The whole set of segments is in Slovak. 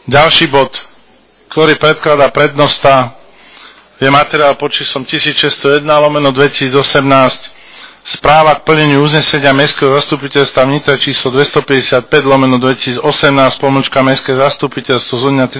Ďalší bod, ktorý predkladá prednosta, je materiál pod číslom 1601/2018, správa k plneniu uznesenia Mestského zastupiteľstva v Nitre číslo 255/2018, Mestské zastupiteľstvo zo dňa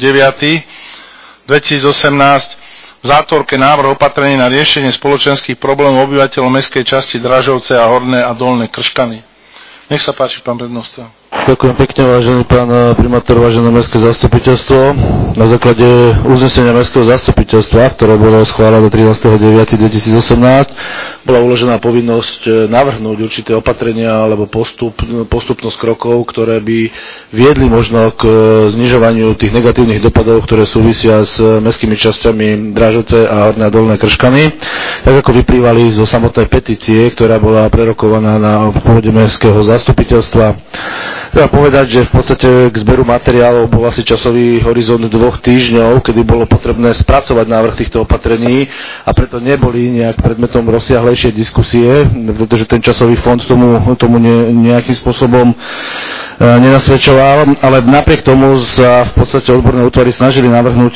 13.9.2018, v zátvorke návrh opatrení na riešenie spoločenských problémov obyvateľov mestskej časti Dražovce a Horné a Dolné Krškany. Nech sa páči, pán prednosta. Ďakujem pekne, vážený pán primátor, vážené mestské zastupiteľstvo. Na základe uznesenia mestského zastupiteľstva, ktoré bolo schválené 13.9.2018, bola uložená povinnosť navrhnúť určité opatrenia alebo postupnosť krokov, ktoré by viedli možno k znižovaniu tých negatívnych dopadov, ktoré súvisia s mestskými časťami Dražovce a Horné a Dolné Krškany, tak ako vyplývali zo samotnej petície, ktorá bola prerokovaná na pôde mestského zastupiteľstva. Treba povedať, že v podstate k zberu materiálov bol asi časový horizont 2 týždňov, kedy bolo potrebné spracovať návrh týchto opatrení a preto neboli nejak predmetom rozsiahlejšie diskusie, pretože ten časový fond tomu nejakým spôsobom nenasvedčoval, ale napriek tomu sa v podstate odborné útvary snažili navrhnúť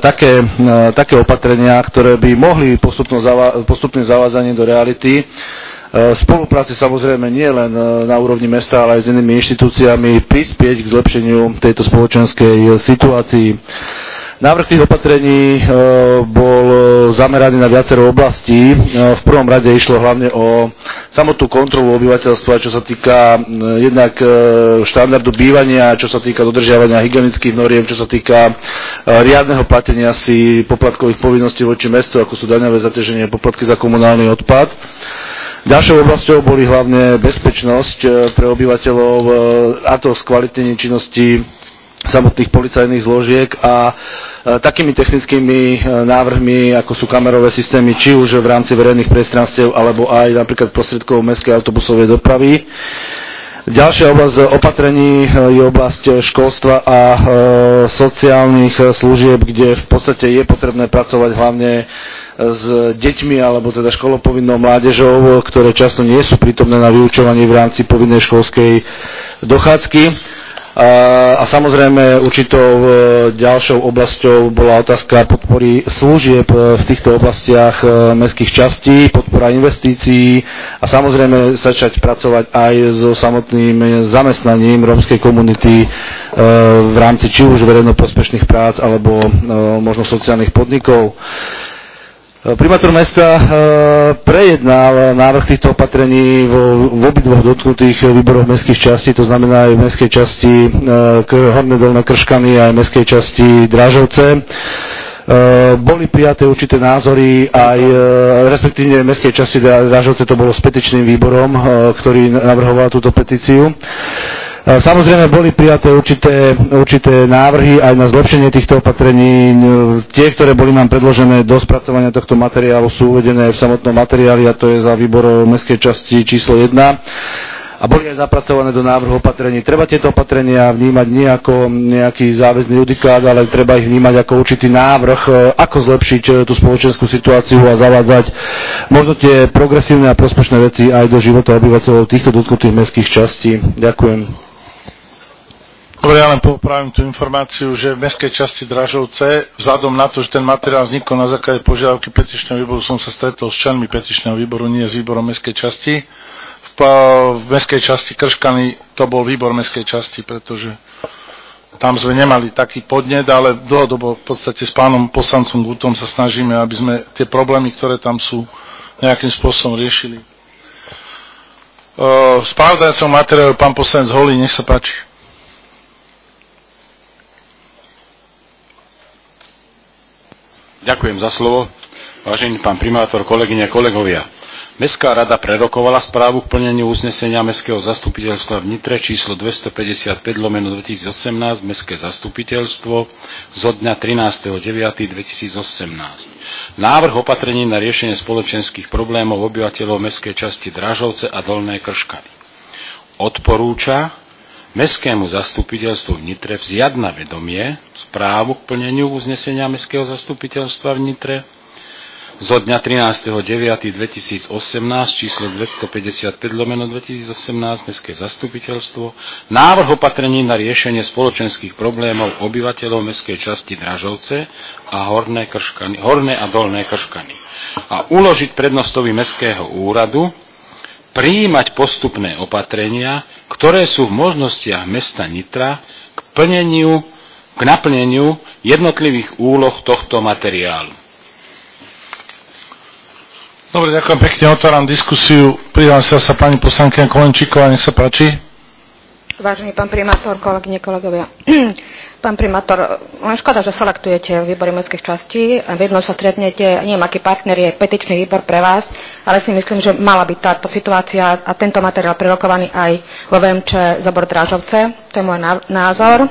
také opatrenia, ktoré by mohli postupným zavádzaním do reality spolupráci samozrejme nie len na úrovni mesta, ale aj s inými inštitúciami prispieť k zlepšeniu tejto spoločenskej situácii. Návrh tých opatrení bol zameraný na viacero oblastí. V prvom rade išlo hlavne o samotnú kontrolu obyvateľstva, čo sa týka jednak štandardu bývania, čo sa týka dodržiavania hygienických noriem, čo sa týka riadneho platenia si poplatkových povinností voči mestu, ako sú daňové zaťaženie, poplatky za komunálny odpad. Ďalšou oblasťou boli hlavne bezpečnosť pre obyvateľov, a to skvalitnenie činnosti samotných policajných zložiek a takými technickými návrhmi, ako sú kamerové systémy, či už v rámci verejných priestranstiev, alebo aj napríklad prostriedkov mestskej autobusovej dopravy. Ďalšia oblasť opatrení je oblasť školstva a sociálnych služieb, kde v podstate je potrebné pracovať hlavne s deťmi alebo teda školopovinnou mládežou, ktoré často nie sú prítomné na vyučovaní v rámci povinnej školskej dochádzky. A samozrejme určitou ďalšou oblasťou bola otázka podpory služieb v týchto oblastiach mestských častí, podpora investícií a samozrejme začať pracovať aj so samotným zamestnaním rómskej komunity v rámci či už verejnoprospešných prác alebo možno sociálnych podnikov. Primátor mesta prejednal návrh týchto opatrení v obidvoch dotknutých výboroch mestských častí, to znamená aj v mestskej časti Horné Dolné Krškany a aj v mestskej časti Dražovce. Boli prijaté určité názory aj, respektíve v mestskej časti Dražovce to bolo s petičným výborom, ktorý navrhoval túto petíciu. Samozrejme boli prijaté určité návrhy aj na zlepšenie týchto opatrení. Tie, ktoré boli nám predložené do spracovania tohto materiálu, sú uvedené v samotnom materiáli a to je za výbor mestskej časti číslo 1. A boli aj zapracované do návrhu opatrení. Treba tieto opatrenia vnímať nie ako nejaký záväzný judikát, ale treba ich vnímať ako určitý návrh, ako zlepšiť tú spoločenskú situáciu a zavádzať možno tie progresívne a prospešné veci aj do života obyvateľov týchto dotknutých mestských častí. Ďakujem. Dobre, ja len popravím tú informáciu, že v mestskej časti Dražovce, vzhľadom na to, že ten materiál vznikol na základe požiadavky petičného výboru, som sa stretol s členmi petičného výboru, nie s výborom mestskej časti. V mestskej časti Krškany to bol výbor mestskej časti, pretože tam sme nemali taký podnet, ale dlhodobo v podstate s pánom poslancom Gutom sa snažíme, aby sme tie problémy, ktoré tam sú, nejakým spôsobom riešili. Spravodajcom materiálu pán poslanec Holý, nech sa páči. Ďakujem za slovo. Vážený pán primátor, kolegyne, kolegovia. Mestská rada prerokovala správu k plneniu uznesenia Mestského zastupiteľstva v Nitre číslo 255/2018 Mestské zastupiteľstvo zo dňa 13.9.2018. Návrh opatrení na riešenie spoločenských problémov obyvateľov mestskej časti Dražovce a Dolné Krškany. Odporúča Mestskému zastupiteľstvu v Nitre vziať na vedomie správu k plneniu uznesenia Mestského zastupiteľstva v Nitre zo dňa 13.9.2018 číslo 255/2018 Mestské zastupiteľstvo návrh opatrení na riešenie spoločenských problémov obyvateľov mestskej časti Dražovce a Horné a Dolné Krškany a uložiť prednostovi Mestského úradu prijímať postupné opatrenia, ktoré sú v možnostiach mesta Nitra k naplneniu jednotlivých úloh tohto materiálu. Dobre, ďakujem pekne, otváram diskusiu. Prihlásila sa pani poslankyňa Kolenčíková, nech sa páči. Vážený pán primátor, kolegyne, kolegovia. Pán primátor, len škoda, že selektujete výbory mestských častí. V jednom sa stretnete, neviem, aký partner je petičný výbor pre vás, ale si myslím, že mala byť táto situácia a tento materiál prerokovaný aj vo VMČ Zobor Dražovce. To je môj názor.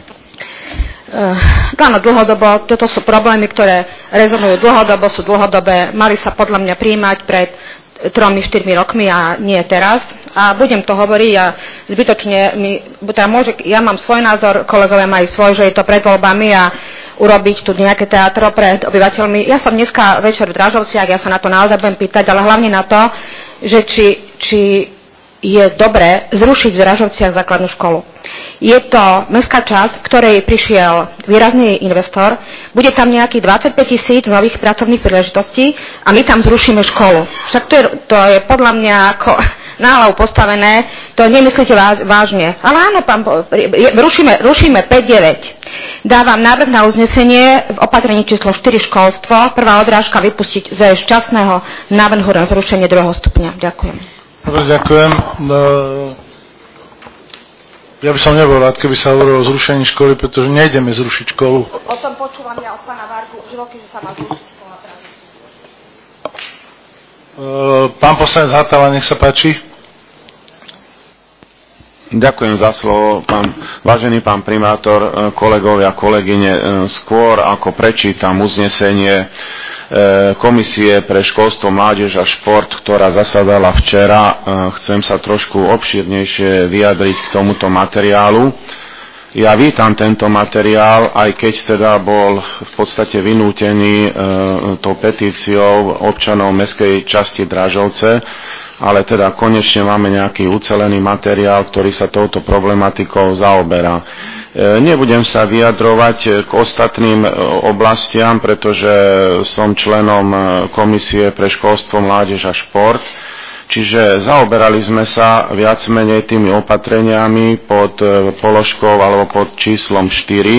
Áno, dlhodobo, toto sú problémy, ktoré rezonujú dlhodobo, sú dlhodobé, mali sa podľa mňa prijímať pred 3-4 rokmi a nie teraz. A budem to hovoriť a zbytočne ja mám svoj názor, kolegovia majú svoj, že je to pred voľbami a urobiť tu nejaké teatro pred obyvateľmi. Ja som dneska večer v Dražovciach, ja sa na to naozaj budem pýtať, ale hlavne na to, že či je dobré zrušiť v Dražovciach základnú školu. Je to mestská časť, ktorej prišiel výrazný investor, bude tam nejakých 25 000 nových pracovných príležitostí a my tam zrušíme školu. Však to je podľa mňa ako na hlavu postavené, to nemyslíte vážne. Ale áno, rušíme 5-9. Dávam návrh na uznesenie v opatrení číslo 4 školstvo, prvá odrážka vypustiť ze šťastného návrhu na zrušenie 2. stupňa. Ďakujem. Dobre, ďakujem. Ja by som nebol rád, keby sa hovorilo o zrušení školy, pretože nejdeme zrušiť školu. O tom počúvam ja od pána Vargu už roky, že sa má zrušiť škola práve. Pán poslanec Hatala, nech sa páči. Ďakujem za slovo, vážený pán primátor, kolegovia, kolegyne. Skôr ako prečítam uznesenie Komisie pre školstvo, mládež a šport, ktorá zasadala včera, chcem sa trošku obšírnejšie vyjadriť k tomuto materiálu. Ja vítam tento materiál, aj keď teda bol v podstate vynútený tou petíciou občanov mestskej časti Dražovce, ale teda konečne máme nejaký ucelený materiál, ktorý sa touto problematikou zaoberá. Nebudem sa vyjadrovať k ostatným oblastiam, pretože som členom Komisie pre školstvo, mládež a šport, čiže zaoberali sme sa viac menej tými opatreniami pod položkou alebo pod číslom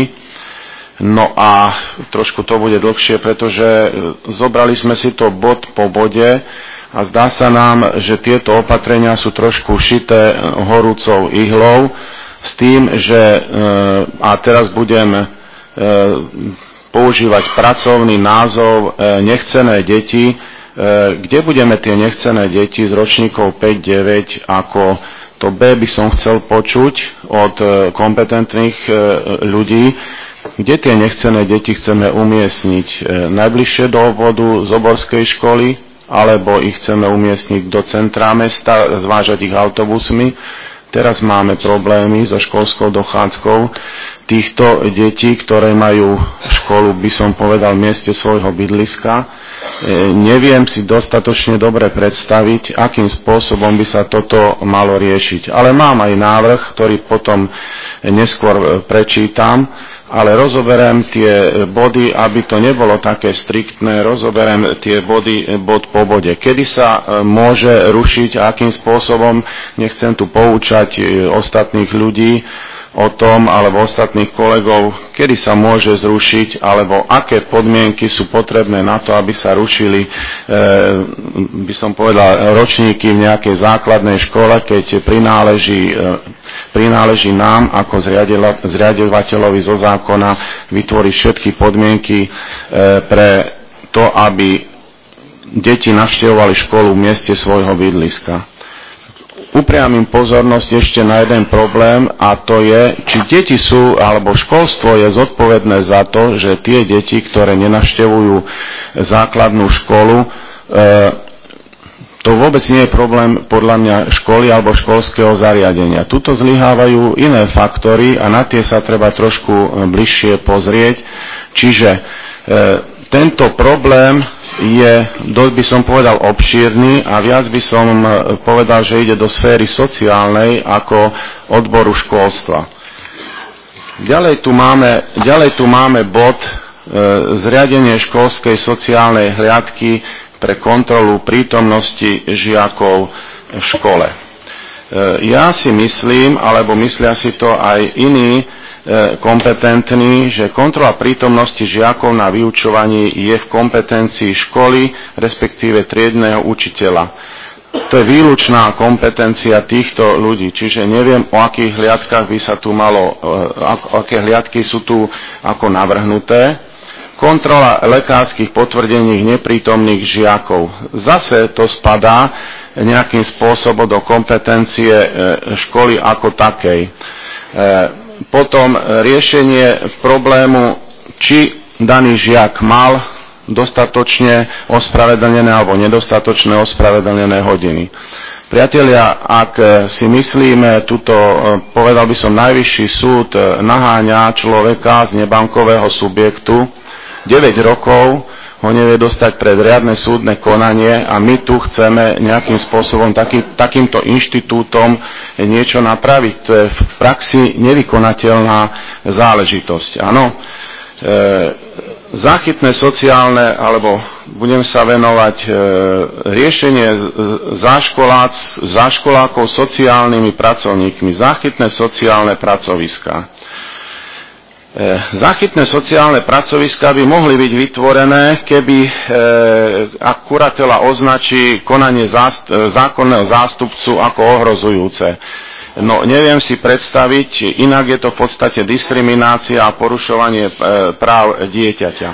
4. No a trošku to bude dlhšie, pretože zobrali sme si to bod po bode a zdá sa nám, že tieto opatrenia sú trošku šité horúcou ihlou, s tým, že a teraz budem používať pracovný názov nechcené deti, kde budeme tie nechcené deti z ročníkov 5-9, ako to B by som chcel počuť od kompetentných ľudí, kde tie nechcené deti chceme umiestniť najbližšie do obvodu Zoborskej školy, alebo ich chceme umiestniť do centra mesta, zvážať ich autobusmi. Teraz máme problémy so školskou dochádzkou týchto detí, ktoré majú školu, by som povedal, v mieste svojho bydliska. Neviem si dostatočne dobre predstaviť, akým spôsobom by sa toto malo riešiť. Ale mám aj návrh, ktorý potom neskôr prečítam, ale rozoberiem tie body, aby to nebolo také striktné, rozoberiem tie body bod po bode. Kedy sa môže rušiť, akým spôsobom, nechcem tu poučať ostatných ľudí o tom, alebo ostatných kolegov, kedy sa môže zrušiť, alebo aké podmienky sú potrebné na to, aby sa rušili, by som povedal, ročníky v nejakej základnej škole, keď prináleží nám ako zriaďovateľovi zo zákona vytvoriť všetky podmienky pre to, aby deti navštevovali školu v mieste svojho bydliska. Upriamím pozornosť ešte na jeden problém, a to je, či deti sú, alebo školstvo je zodpovedné za to, že tie deti, ktoré nenavštevujú základnú školu, to vôbec nie je problém podľa mňa školy alebo školského zariadenia. Tuto zlyhávajú iné faktory a na tie sa treba trošku bližšie pozrieť. Čiže tento problém je, by som povedal, obšírny a viac by som povedal, že ide do sféry sociálnej ako odboru školstva. Ďalej tu máme bod zriadenie školskej sociálnej hliadky pre kontrolu prítomnosti žiakov v škole. Ja si myslím, alebo myslia si to aj iní kompetentní, že kontrola prítomnosti žiakov na vyučovaní je v kompetencii školy, respektíve triedneho učiteľa. To je výlučná kompetencia týchto ľudí, čiže neviem, o akých hliadkách by sa tu malo, aké hliadky sú tu ako navrhnuté. Kontrola lekárskych potvrdení neprítomných žiakov. Zase to spadá nejakým spôsobom do kompetencie školy ako takej. Potom riešenie problému, či daný žiak mal dostatočne ospravedlnené alebo nedostatočne ospravedlnené hodiny. Priatelia, ak si myslíme, povedal by som, najvyšší súd naháňa človeka z nebankového subjektu, 9 rokov ho nevie dostať pred riadne súdne konanie a my tu chceme nejakým spôsobom takýmto inštitútom niečo napraviť. To je v praxi nevykonateľná záležitosť. Áno, záchytné sociálne, alebo budem sa venovať riešenie záškolákov sociálnymi pracovníkmi, záchytné sociálne pracoviská. Záchytné sociálne pracoviská by mohli byť vytvorené, keby ak kuratela označí konanie zákonného zástupcu ako ohrozujúce. No, neviem si predstaviť, inak je to v podstate diskriminácia a porušovanie práv dieťaťa.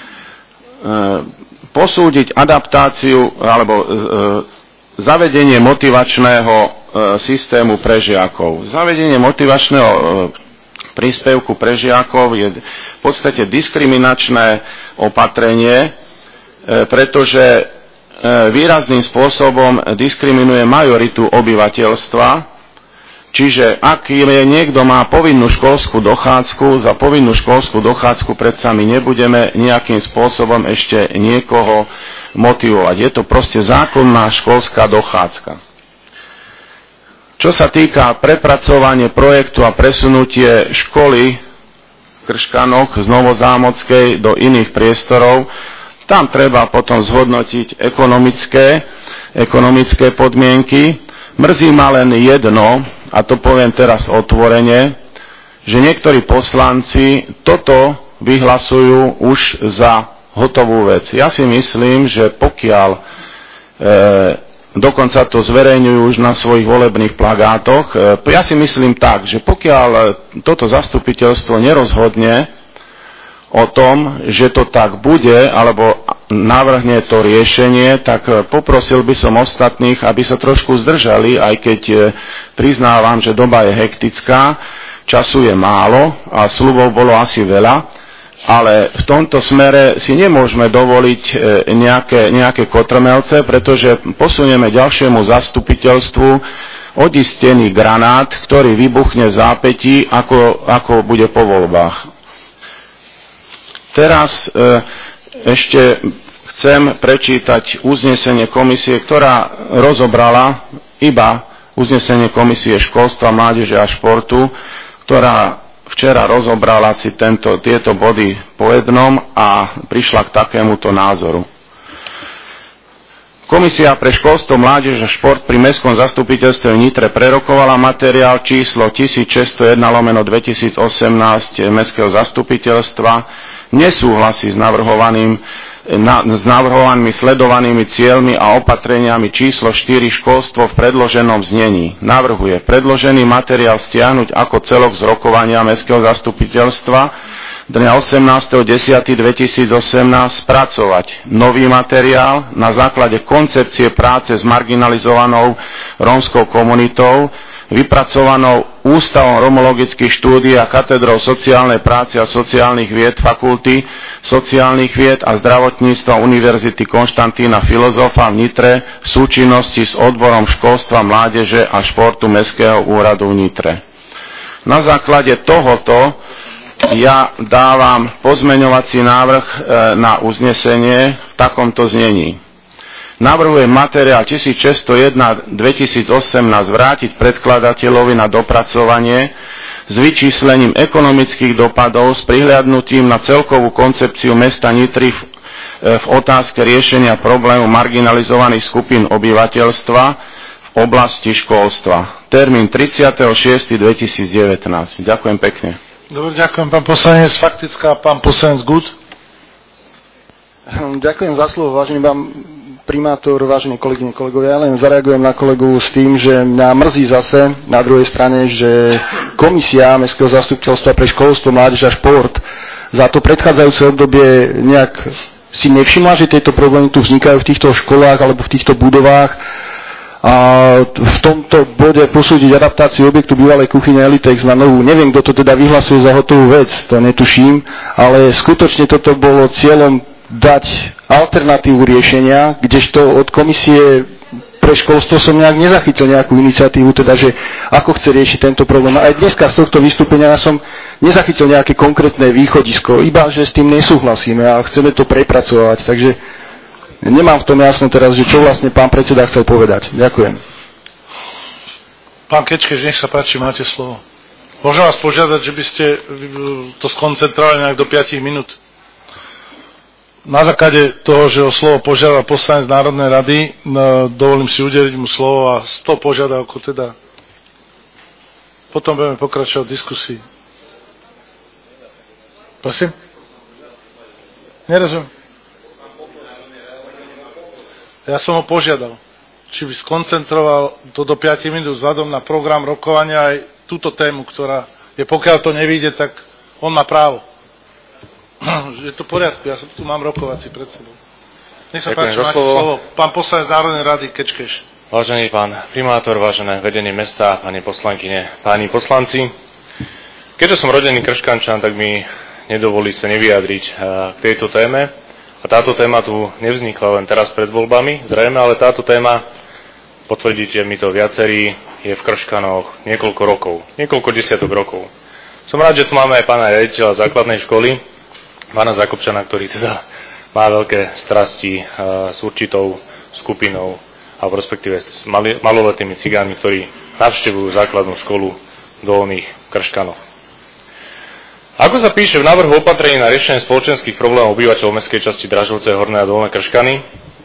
Posúdiť adaptáciu alebo zavedenie motivačného systému pre žiakov. Zavedenie motivačného príspevku pre žiakov je v podstate diskriminačné opatrenie, pretože výrazným spôsobom diskriminuje majoritu obyvateľstva. Čiže ak niekto má povinnú školskú dochádzku, za povinnú školskú dochádzku predsa my nebudeme nejakým spôsobom ešte niekoho motivovať. Je to proste zákonná školská dochádzka. Čo sa týka prepracovania projektu a presunutie školy v Krškanoch z Novozámockej do iných priestorov, tam treba potom zhodnotiť ekonomické podmienky. Mrzí ma len jedno, a to poviem teraz otvorene, že niektorí poslanci toto vyhlasujú už za hotovú vec. Ja si myslím, že pokiaľ dokonca to zverejňujú už na svojich volebných plagátoch. Ja si myslím tak, že pokiaľ toto zastupiteľstvo nerozhodne o tom, že to tak bude, alebo navrhne to riešenie, tak poprosil by som ostatných, aby sa trošku zdržali, aj keď priznávam, že doba je hektická, času je málo a sľubov bolo asi veľa, ale v tomto smere si nemôžeme dovoliť nejaké kotrmelce, pretože posunieme ďalšiemu zastupiteľstvu odistený granát, ktorý vybuchne v zápätí, ako bude po voľbách. Teraz ešte chcem prečítať uznesenie komisie, ktorá rozobrala iba uznesenie komisie školstva, mládeže a športu, ktorá včera rozobrala si tieto body po jednom a prišla k takémuto názoru. Komisia pre školstvo, mládež a šport pri Mestskom zastupiteľstve v Nitre prerokovala materiál číslo 1601/2018 Mestského zastupiteľstva, nesúhlasí s navrhovanými sledovanými cieľmi a opatreniami číslo 4 školstvo v predloženom znení. Navrhuje predložený materiál stiahnuť ako celok z rokovania Mestského zastupiteľstva dňa 18.10.2018, spracovať nový materiál na základe koncepcie práce s marginalizovanou rómskou komunitou, vypracovanou Ústavom romologických štúdií a katedrou sociálnej práce a sociálnych vied Fakulty sociálnych vied a zdravotníctva Univerzity Konštantína Filozofa v Nitre v súčinnosti s odborom školstva, mládeže a športu Mestského úradu v Nitre. Na základe tohoto Ja dávam pozmeňovací návrh na uznesenie v takomto znení. Navrhujem materiál 1601-2018 vrátiť predkladateľovi na dopracovanie s vyčíslením ekonomických dopadov s prihliadnutím na celkovú koncepciu mesta Nitry v otázke riešenia problému marginalizovaných skupín obyvateľstva v oblasti školstva. Termín 30.6.2019. Ďakujem pekne. Dobre, ďakujem, pán poslanec. Faktická, pán poslanec Gut. Ďakujem za slovo, vážený pán primátor, vážení kolegyne, kolegovia. Ja len zareagujem na kolegu s tým, že mňa mrzí zase na druhej strane, že komisia Mestského zastupiteľstva pre školstvo, mládež a šport za to predchádzajúce obdobie nejak si nevšimla, že tieto problémy tu vznikajú v týchto školách alebo v týchto budovách. A v tomto bode posúdiť adaptáciu objektu bývalej kuchyne Elitex na novú. Neviem, kto to teda vyhlasuje za hotovú vec, to netuším, ale skutočne toto bolo cieľom dať alternatívu riešenia, kdežto od komisie pre školstvo som nejak nezachytil nejakú iniciatívu, teda, že ako chce riešiť tento problém. Aj dneska z tohto vystúpenia som nezachytil nejaké konkrétne východisko, iba, že s tým nesúhlasíme a chceme to prepracovať, takže nemám v tom jasno teraz, že čo vlastne pán predseda chcel povedať. Ďakujem. Pán Kečkeš, nech sa páči, máte slovo. Môžem vás požiadať, že by ste to skoncentrovali nejak do 5 minút. Na základe toho, že o slovo požiadal poslanec Národnej rady, dovolím si udeliť mu slovo a z toho požiadavku teda potom budeme pokračovať v diskusii. Prosím? Nerozumiem. Ja som ho požiadal, či by skoncentroval to do 5 minút vzhľadom na program rokovania aj túto tému, ktorá je, pokiaľ to nevyjde, tak on má právo. Je to v poriadku, ja tu mám rokovací pred sebou. Nech sa páči, máte slovo. Pán poslanec Národnej rady Kečkeš. Vážený pán primátor, vážené vedenie mesta, pani poslankyne, páni poslanci. Keďže som rodený Krškančan, tak mi nedovolí sa nevyjadriť k tejto téme. A táto téma tu nevznikla len teraz pred voľbami, zrejme, ale táto téma, potvrdíte mi to viacerí, je v Krškanoch niekoľko rokov, niekoľko desiatok rokov. Som rád, že tu máme aj pána riaditeľa základnej školy, pána Zakopčana, ktorý teda má veľké strasti s určitou skupinou, alebo respektíve s maloletými cigánmi, ktorí navštevujú základnú školu v Dolných Krškanoch. Ako sa píše v návrhu opatrení na riešenie spoločenských problémov obyvateľov mestskej časti Dražovce, Horné a Dolné Krškany,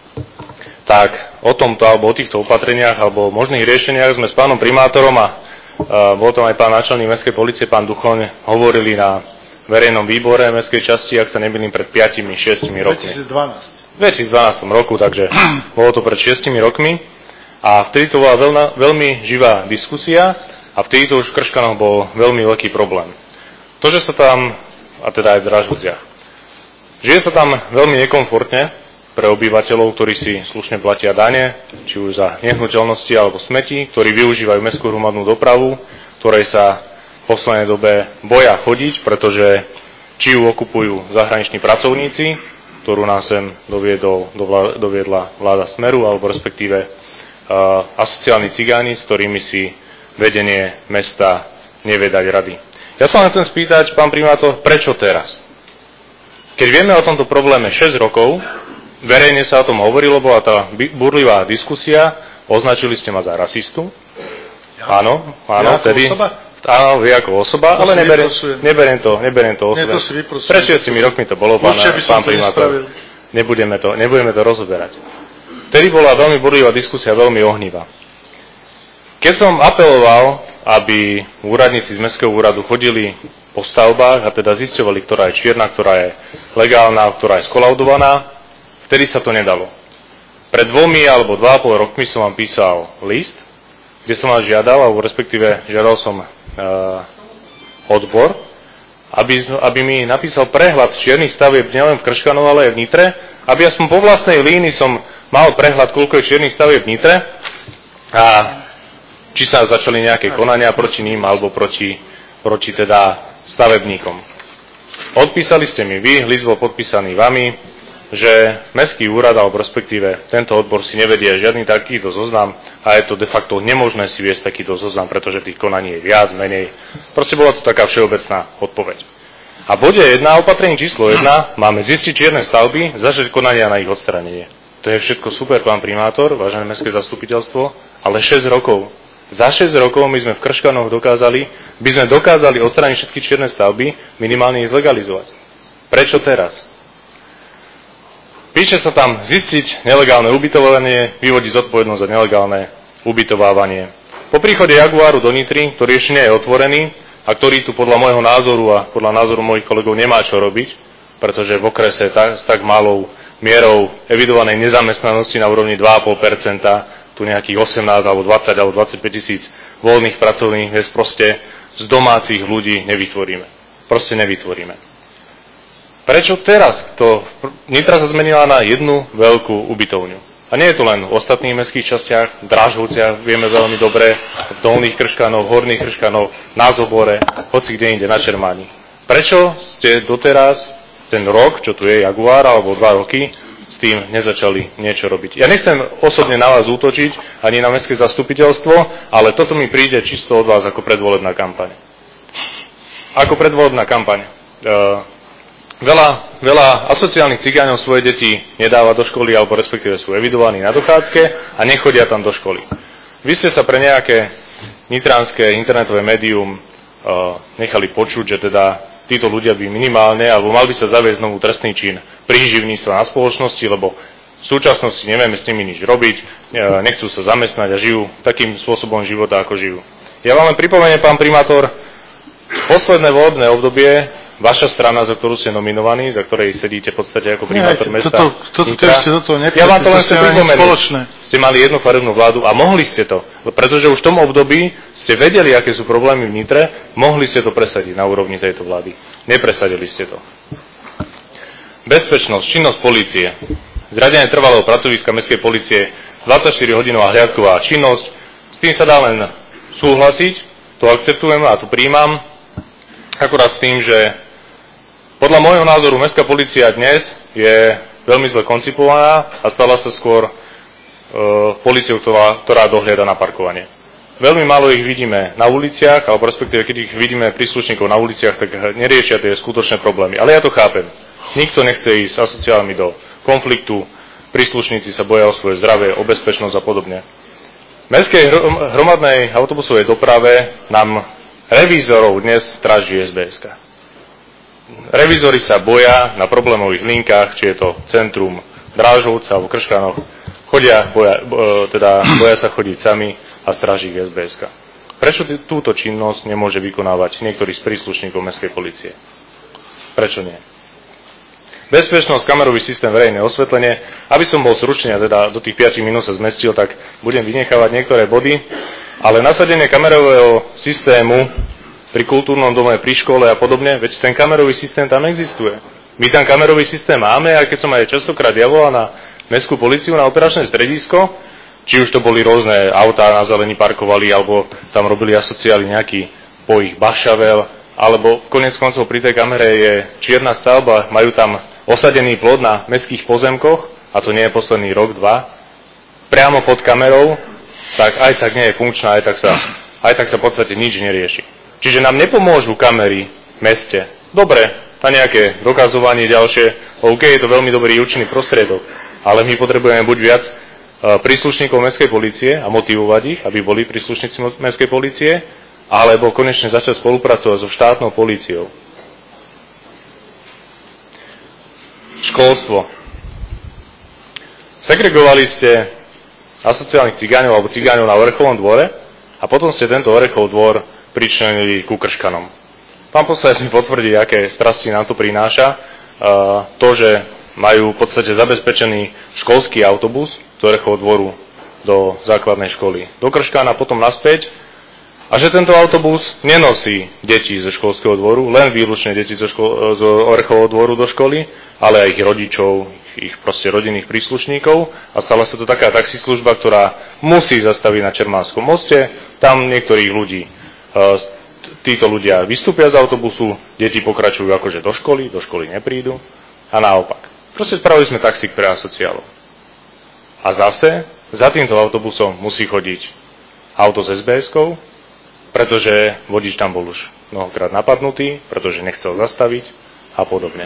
tak o tomto, alebo o týchto opatreniach, alebo o možných riešeniach sme s pánom primátorom a bol tam aj pán náčelník mestskej polície, pán Duchoň, hovorili na verejnom výbore mestskej časti, ak sa nemýlim, pred 5-6 rokmi. 2012 roku, takže bolo to pred 6 rokmi a vtedy to bola veľmi živá diskusia a vtedy to už v Krškanoch bol veľmi veľký problém. To, že sa tam, a teda aj v Dražovciach, žije sa tam veľmi nekomfortne pre obyvateľov, ktorí si slušne platia dane, či už za nehnuteľnosti alebo smeti, ktorí využívajú mestskú hromadnú dopravu, ktorej sa v poslednej dobe boja chodiť, pretože či ju okupujú zahraniční pracovníci, ktorú nás sem doviedla vláda Smeru, alebo respektíve asociálni cigáni, s ktorými si vedenie mesta nevie dať rady. Ja sa len chcem spýtať, pán primátor, prečo teraz? Keď vieme o tomto probléme 6 rokov, verejne sa o tom hovorilo, bola tá burlivá diskusia, označili ste ma za rasistu. Ja? Áno, vtedy. Áno, vy ako osoba, to ale neberiem to osobe. Pred 6 rokmi to bolo, pán primátor. Nebudeme to rozoberať. Vtedy bola veľmi burlivá diskusia, veľmi ohnivá. Keď som apeloval, aby úradníci z mestského úradu chodili po stavbách a teda zisťovali, ktorá je čierna, ktorá je legálna, ktorá je skolaudovaná, vtedy sa to nedalo. Pred 2 alebo 2,5 rokmi som vám písal list, kde som vás žiadal, alebo respektíve žiadal som odbor, aby mi napísal prehľad čiernych stavieb nielen v Krškanoch, ale aj v Nitre, aby aspoň po vlastnej línii som mal prehľad, koľko je čiernych stavieb v Nitre a či sa začali nejaké konania proti ním alebo proti teda stavebníkom. Odpísali ste mi vy, list bol podpísaný vami, že mestský úrad, alebo respektíve tento odbor si nevedie žiadny takýto zoznam a je to de facto nemožné si viesť takýto zoznam, pretože tých konaní je viac, menej. Proste bola to taká všeobecná odpoveď. A v bode 1, opatrení číslo 1, máme zistiť čierne stavby, začať konania na ich odstranenie. To je všetko super, pán primátor, vážené mestské zastupiteľstvo, ale 6 rokov. Za 6 rokov my sme v Krškanoch dokázali odstrániť všetky čierne stavby, minimálne ich zlegalizovať. Prečo teraz? Píše sa tam zistiť nelegálne ubytovanie, vyvodiť zodpovednosť za nelegálne ubytovávanie. Po príchode Jaguaru do Nitry, ktorý ešte nie je otvorený a ktorý tu podľa môjho názoru a podľa názoru mojich kolegov nemá čo robiť, pretože v okrese s tak malou mierou evidovanej nezamestnanosti na úrovni 2,5%, tu nejakých 18 alebo 20 alebo 25 tisíc voľných pracovných miest proste z domácich ľudí nevytvoríme. Proste nevytvoríme. Prečo teraz? Nitra sa zmenila na jednu veľkú ubytovňu. A nie je to len v ostatných mestských častiach, v Drážovciach, vieme veľmi dobre, v Dolných Krškanoch, v Horných Krškanoch, na Zobore, hoci kde inde, na Čermáni. Prečo ste doteraz ten rok, čo tu je Jaguar, alebo 2 roky, s tým nezačali niečo robiť? Ja nechcem osobne na vás útočiť, ani na mestské zastupiteľstvo, ale toto mi príde čisto od vás ako predvolebná kampaň. Ako predvolebná kampaň. Veľa asociálnych cigánov svoje deti nedáva do školy, alebo respektíve sú evidovaní na dochádzke a nechodia tam do školy. Vy ste sa pre nejaké nitránske internetové médium nechali počuť, že teda títo ľudia by minimálne, alebo mal by sa zaviesť novú trestný čin príživníctva na spoločnosti, lebo v súčasnosti nevieme s nimi nič robiť, nechcú sa zamestnať a žijú takým spôsobom života, ako žijú. Ja vám len pripomeniem, pán primátor, posledné volebné obdobie vaša strana, za ktorú ste nominovaní, za ktorej sedíte v podstate ako primátor mesta Nitra. Ja vám to len chcem pripomenúť. Ste mali jednofarebnú vládu a mohli ste to, pretože už v tom období ste vedeli, aké sú problémy v Nitre, mohli ste to presadiť na úrovni tejto vlády. Nepresadili ste to. Bezpečnosť, činnosť polície. Zriadenie trvalého pracoviska mestskej polície, 24-hodinová hliadková činnosť. S tým sa dá len súhlasiť, to akceptujem a to príjmam. Akurát s tým, že podľa môjho názoru mestská polícia dnes je veľmi zle koncipovaná a stala sa skôr políciou, ktorá dohliada na parkovanie. Veľmi málo ich vidíme na uliciach, alebo respektíve, keď ich vidíme príslušníkov na uliciach, tak neriešia tie skutočné problémy. Ale ja to chápem. Nikto nechce ísť s asociálmi do konfliktu, príslušníci sa boja o svoje zdravie, o bezpečnosť a podobne. V mestskej hromadnej autobusovej doprave nám revízorov dnes stráži SBS-ka. Revízori sa boja na problémových linkách, či je to centrum Drážovca alebo Krškanoch, boja sa chodiť sami a stráži ich SBS-ka. Prečo túto činnosť nemôže vykonávať niektorý z príslušníkov mestskej polície? Prečo nie? Bezpečnosť, kamerový systém, verejné osvetlenie. Aby som bol stručný a teda do tých 5 minút sa zmestil, tak budem vynechávať niektoré body. Ale nasadenie kamerového systému pri kultúrnom dome, pri škole a podobne, veď ten kamerový systém tam existuje. My tam kamerový systém máme, a keď som aj častokrát volal na mestskú políciu, na operačné stredisko, či už to boli rôzne autá na zelení parkovali, alebo tam robili asociáli nejaký pojich bašavel, alebo konec koncov pri tej kamere je čierna stavba, majú tam osadený plod na mestských pozemkoch, a to nie je posledný rok, 2, priamo pod kamerou, tak aj tak nie je funkčná, aj tak sa v podstate nič nerieši. Čiže nám nepomôžu kamery v meste. Dobre, na nejaké dokazovanie ďalšie, OK, je to veľmi dobrý účinný prostriedok, ale my potrebujeme buď viac príslušníkov mestskej polície a motivovať ich, aby boli príslušníci mestskej polície, alebo konečne začať spolupracovať so štátnou políciou. Školstvo. Segregovali ste asociálnych cigánov alebo cigánov na Orechovom dvore a potom ste tento Orechov dvor pričlenili ku Krškanom. Pán poslanec mi potvrdí, aké strasti nám to prináša. To, že majú v podstate zabezpečený školský autobus z Orechovho dvoru do základnej školy do Krškana, potom naspäť, a že tento autobus nenosí deti zo školského dvoru, len výlučne deti z Orechovho dvoru do školy, ale aj ich rodičov, ich proste rodinných príslušníkov, a stala sa to taká taxislužba, ktorá musí zastaviť na Čermánskom moste. Tam niektorých ľudí, títo ľudia vystúpia z autobusu, deti pokračujú akože do školy neprídu a naopak. Proste spravili sme taxík pre asociálov. A zase za týmto autobusom musí chodiť auto s SBS-kou, pretože vodič tam bol už mnohokrát napadnutý, pretože nechcel zastaviť a podobne.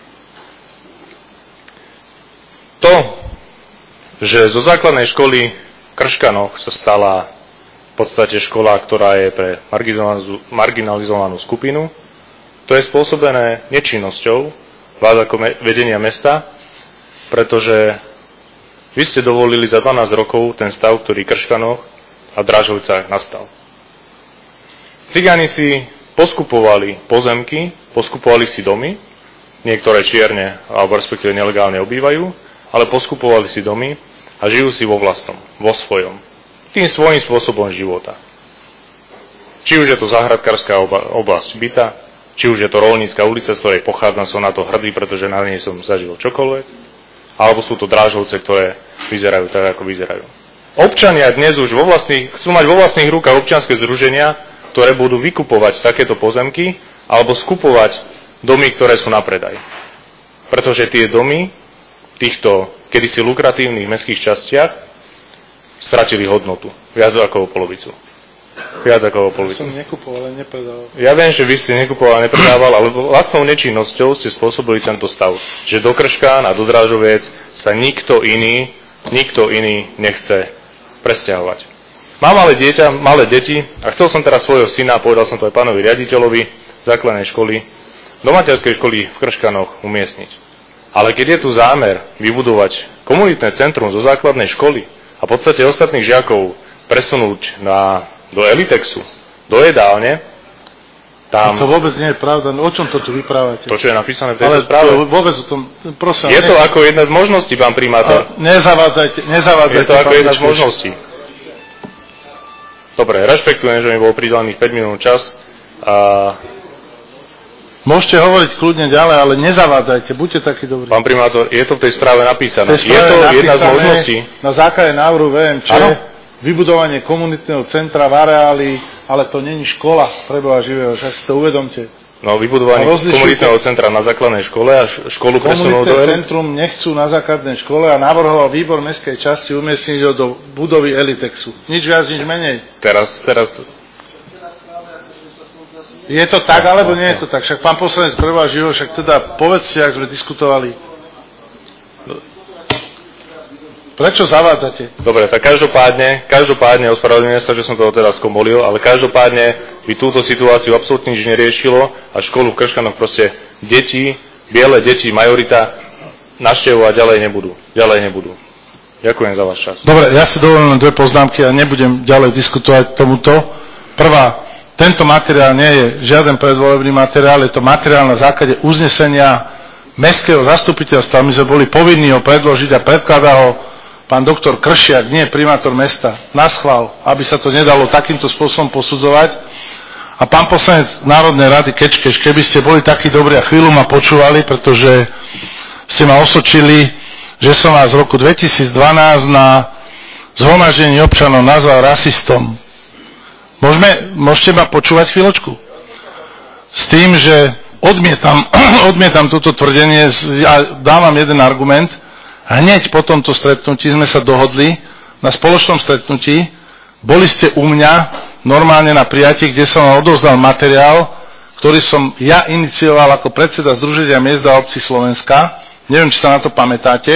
To, že zo základnej školy v Krškanoch sa stala v podstate škola, ktorá je pre marginalizovanú skupinu, to je spôsobené nečinnosťou vás ako vedenia mesta, pretože vy ste dovolili za 12 rokov ten stav, ktorý v Krškanoch a Drážovicách nastal. Cigáni si poskupovali pozemky, poskupovali si domy, niektoré čierne, alebo respektíve nelegálne obývajú, ale poskupovali si domy a žijú si vo vlastnom, vo svojom. Tým svojím spôsobom života. Či už je to záhradkárska oblasť byta, či už je to Roľnícka ulica, z ktorej pochádzam, som na to hrdý, pretože na nej som zažil čokoľvek, alebo sú to Drážovce, ktoré vyzerajú tak, ako vyzerajú. Občania dnes už chcú mať vo vlastných rukách občianske združenia, ktoré budú vykupovať takéto pozemky alebo skupovať domy, ktoré sú na predaj. Pretože tie domy v týchto kedysi lukratívnych mestských častiach stratili hodnotu. Viac ako o polovicu. Ja som nekupoval, ale nepredával. Ja viem, že vy ste nekupoval a nepredával, ale vlastnou nečinnosťou ste spôsobili tento stav. Že do Krškán a do Drážoviec sa nikto iný nechce presťahovať. Mám malé deti a chcel som teraz svojho syna, povedal som to aj pánovi riaditeľovi základnej školy, do materskej školy v Krškanoch umiestniť. Ale keď je tu zámer vybudovať komunitné centrum zo základnej školy a v podstate ostatných žiakov presunúť do Elitexu, do jedálne, tam... To vôbec nie je pravda. O čom to tu vyprávate? To, čo je napísané v tejto správe. Ale vôbec o tom, prosím. Je to ako jedna z možností, pán primátor. Nezavádzajte. Je to ako jedna z možností. Dobre, rešpektujem, že mi bol pridelených 5 minút čas. Môžete hovoriť kľudne ďalej, ale nezavádzajte, buďte takí dobrí. Pán primátor, je to v tej správe napísané. Je to jedna z možností. Na základe návrhu VMČ, vybudovanie komunitného centra v areáli, ale to není škola preboha živého, však si to uvedomte. No, vybudovanie komunitného centra na základnej škole a školu presunú do Komunitné centrum nechcú na základnej škole a navrhoval výbor mestskej časti umiestniť ho do budovy Elitexu. Nič viac, nič menej. Teraz... Je to tak, alebo nie je to tak? Však pán poslanec preboha živého, však teda povedzte, ak sme diskutovali. Prečo zavádzate? Dobre, tak každopádne ospravedlňujem sa, že som toho teda skomolil, ale každopádne by túto situáciu absolútne nič neriešilo a školu v Krškanoch proste biele deti, majorita navštevovať ďalej nebudú. Ďakujem za váš čas. Dobre, ja si dovolím dve poznámky a nebudem ďalej diskutovať tomuto. Prvá, tento materiál nie je žiaden predvolebný materiál, je to materiál na základe uznesenia mestského zastupiteľstva. My sme boli povinní ho predložiť a predkladá ho pán doktor Kršiak, nie primátor mesta, naschvál, aby sa to nedalo takýmto spôsobom posudzovať. A pán poslanec Národnej rady Kečkeš, keby ste boli takí dobrí a chvíľu ma počúvali, pretože ste ma osočili, že som vás v roku 2012 na zhromaždení občanov nazval rasistom. Môžete ma počúvať chvíľočku? S tým, že odmietam toto tvrdenie a dávam jeden argument. Hneď po tomto stretnutí sme sa dohodli na spoločnom stretnutí. Boli ste u mňa normálne na prijatí, kde som vám odovzdal materiál, ktorý som ja inicioval ako predseda Združenia miest a obcí Slovenska. Neviem, či sa na to pamätáte.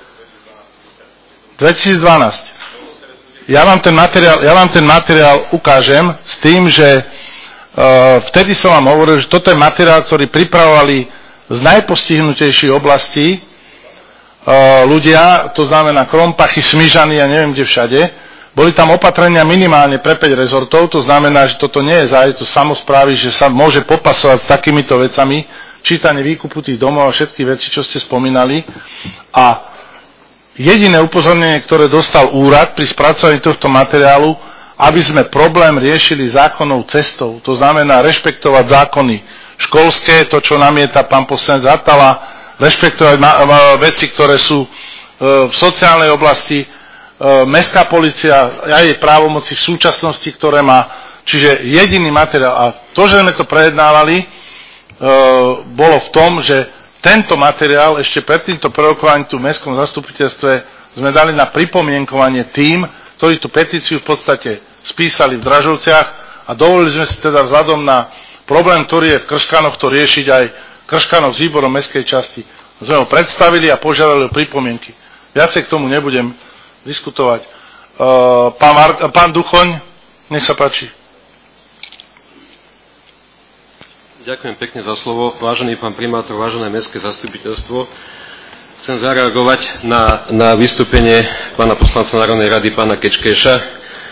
2012. Ja vám ten materiál ukážem s tým, že vtedy som vám hovoril, že toto je materiál, ktorý pripravovali z najpostihnutejších oblastí ľudia, to znamená Krompachy, Smyžany a neviem kde všade. Boli tam opatrenia minimálne pre 5 rezortov, to znamená, že toto nie je záležitosť samosprávy, že sa môže popasovať s takýmito vecami, čítanie výkupu tých domov a všetky veci, čo ste spomínali. A jediné upozornenie, ktoré dostal úrad pri spracovaní tohto materiálu, aby sme problém riešili zákonnou cestou, to znamená rešpektovať zákony školské, to, čo namieta pán poslanec Hatala, rešpektovať veci, ktoré sú v sociálnej oblasti, mestská polícia a jej právomoci v súčasnosti, ktoré má. Čiže jediný materiál. A to, že sme to prejednávali, bolo v tom, že tento materiál ešte pred týmto prerokovaním tu v mestskom zastupiteľstve sme dali na pripomienkovanie tým, ktorí tú petíciu v podstate spísali v Dražovciach a A dovolili sme si teda vzhľadom na problém, ktorý je v Krškanoch, to riešiť aj Krškanov s výborom mestskej časti. Sme ho predstavili a požiadali o pripomienky. Viacej k tomu nebudem diskutovať. Pán Duchoň, nech sa páči. Ďakujem pekne za slovo. Vážený pán primátor, vážené mestské zastupiteľstvo, chcem zareagovať na vystúpenie pána poslanca Národnej rady, pána Kečkeša.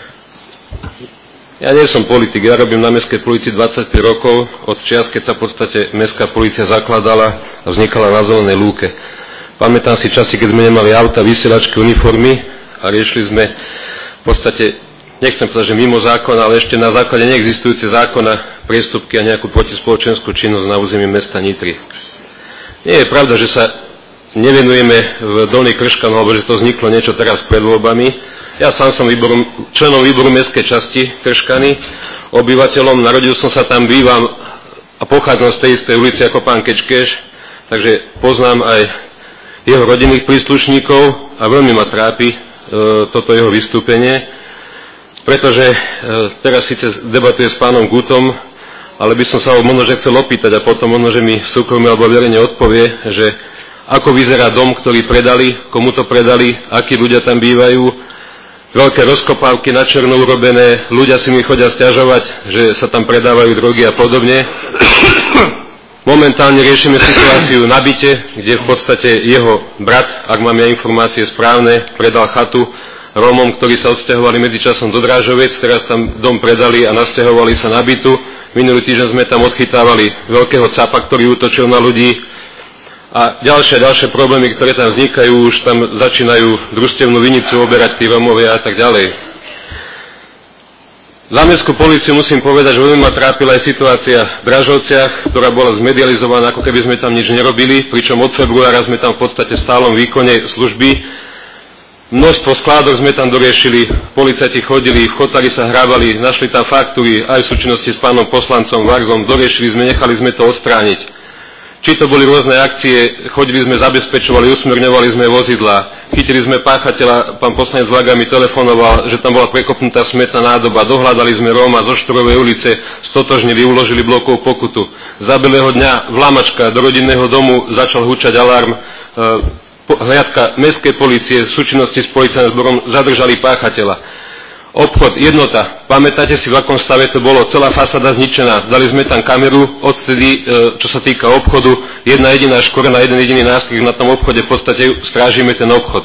Ja nie som politik, ja robím na mestskej polícii 25 rokov, od čias, keď sa v podstate mestská polícia zakladala a vznikala na Zelenej lúke. Pamätám si časy, keď sme nemali auta, vysielačky, uniformy a riešili sme v podstate, nechcem povedať, že mimo zákona, ale ešte na základe neexistujúce zákona priestupky a nejakú protispoločenskú činnosť na území mesta Nitry. Nie je pravda, že sa nevenujeme v Dolnej Krškanu, alebo že to vzniklo niečo teraz pred voľbami. Ja sám som členom výboru mestskej časti Krškany, obyvateľom, narodil som sa tam, bývam a pochádzam z tej istej ulici ako pán Kečkeš, takže poznám aj jeho rodinných príslušníkov a veľmi ma trápi toto jeho vystúpenie, pretože teraz síce debatuje s pánom Gutom, ale by som sa ho možno, že chcel opýtať a potom možno, že mi súkromne alebo verejne odpovie, že ako vyzerá dom, ktorý predali, komu to predali, akí ľudia tam bývajú, veľké rozkopávky na černo urobené, ľudia si mi chodia sťažovať, že sa tam predávajú drogy a podobne. Momentálne riešime situáciu na byte, kde v podstate jeho brat, ak mám ja informácie správne, predal chatu Rómom, ktorí sa odsťahovali medzičasom do Drážoviec, teraz tam dom predali a nasťahovali sa na bytu. Minulý týždeň sme tam odchytávali veľkého capa, ktorý útočil na ľudí. A ďalšie problémy, ktoré tam vznikajú, už tam začínajú družstevnú vinicu oberať tí Rómovia a tak ďalej. Za mestskú políciu musím povedať, že veľmi ma trápila aj situácia v Dražovciach, ktorá bola zmedializovaná, ako keby sme tam nič nerobili, pričom od februára sme tam v podstate v stálom výkone služby. Množstvo skládok sme tam doriešili, policajti chodili, v chotári sa hrávali, našli tam faktúry aj v súčinnosti s pánom poslancom Vargom, doriešili sme, nechali sme to odstrániť. Či to boli rôzne akcie, chodili sme, zabezpečovali, usmerňovali sme vozidlá, chytili sme páchateľa, pán poslanec Vlaga mi telefonoval, že tam bola prekopnutá smetná nádoba, dohľadali sme Róma zo Štúrovej ulice, stotožnili, uložili blokovú pokutu. Za belého dňa vlamačka do rodinného domu začal hučať alarm, hliadka mestskej polície v súčinnosti s policajným zborom zadržali páchateľa. Obchod, jednota, pamätáte si, v akom stave to bolo, celá fasáda zničená, dali sme tam kameru, odtedy, čo sa týka obchodu, jedna jediná škvrna, jeden jediný nástrih na tom obchode, v podstate strážime ten obchod.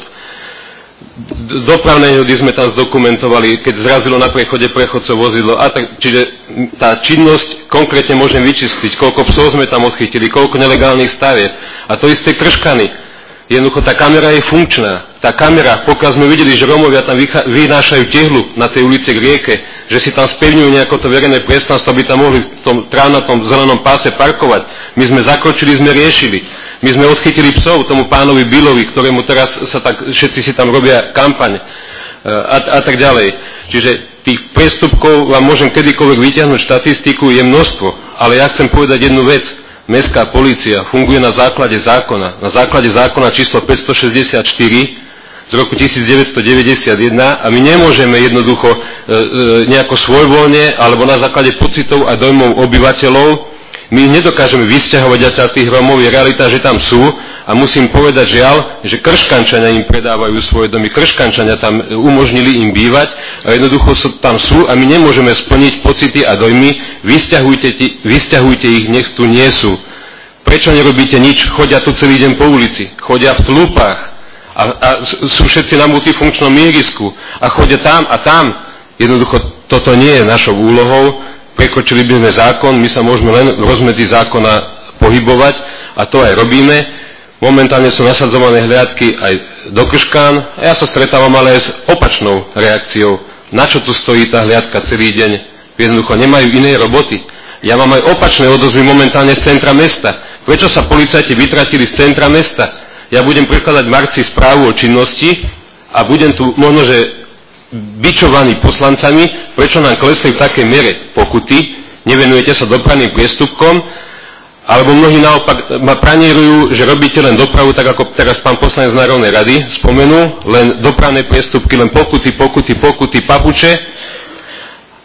Dopravné nehody sme tam zdokumentovali, keď zrazilo na prechode prechodcov vozidlo, čiže tá činnosť konkrétne môžem vyčistiť, koľko psov sme tam odchytili, koľko nelegálnych stavieb, a to isté Krškany. Jednoducho tá kamera je funkčná. Tá kamera, pokiaľ sme videli, že Rómovia tam vynášajú tehlu na tej ulici k rieke, že si tam spevňujú nejako to verejné priestranstvo, aby tam mohli v tom trávnatom zelenom páse parkovať. My sme zakročili, sme riešili. My sme odchytili psov tomu pánovi Bilovi, ktorému teraz sa tak, všetci si tam robia kampaň a tak ďalej. Čiže tých priestupkov vám môžem kedykoľvek vyťahnuť štatistiku, je množstvo. Ale ja chcem povedať jednu vec. Mestská polícia funguje na základe zákona číslo 564 z roku 1991 a my nemôžeme jednoducho nejako svojvoľne alebo na základe pocitov a dojmov obyvateľov, my nedokážeme vysťahovať od tých Rómov, je realita, že tam sú a musím povedať žiaľ, že Krškančania im predávajú svoje domy, Krškančania tam umožnili im bývať a jednoducho tam sú a my nemôžeme splniť pocity a dojmy, vysťahujte ich, nech tu nie sú. Prečo nerobíte nič? Chodia tu celý deň po ulici, chodia v tlupách a sú všetci na multifunkčnom mierisku a chodia tam a tam. Jednoducho toto nie je našou úlohou. Prekročili by sme zákon, my sa môžeme len v rozmedzi zákona pohybovať a to aj robíme. Momentálne sú nasadzované hliadky aj do Krškán a ja sa stretávam ale aj s opačnou reakciou. Na čo tu stojí tá hliadka celý deň? Jednoducho nemajú iné roboty. Ja mám aj opačné odozvy momentálne z centra mesta. Prečo sa policajti vytratili z centra mesta? Ja budem prekladať v marci správu o činnosti a budem tu možno, že bičovaní poslancami, prečo nám klesli v takej miere pokuty, nevenujete sa dopravným priestupkom, alebo mnohí naopak ma pranierujú, že robíte len dopravu, tak ako teraz pán poslanec Národnej rady spomenul, len dopravné priestupky, len pokuty, papuče.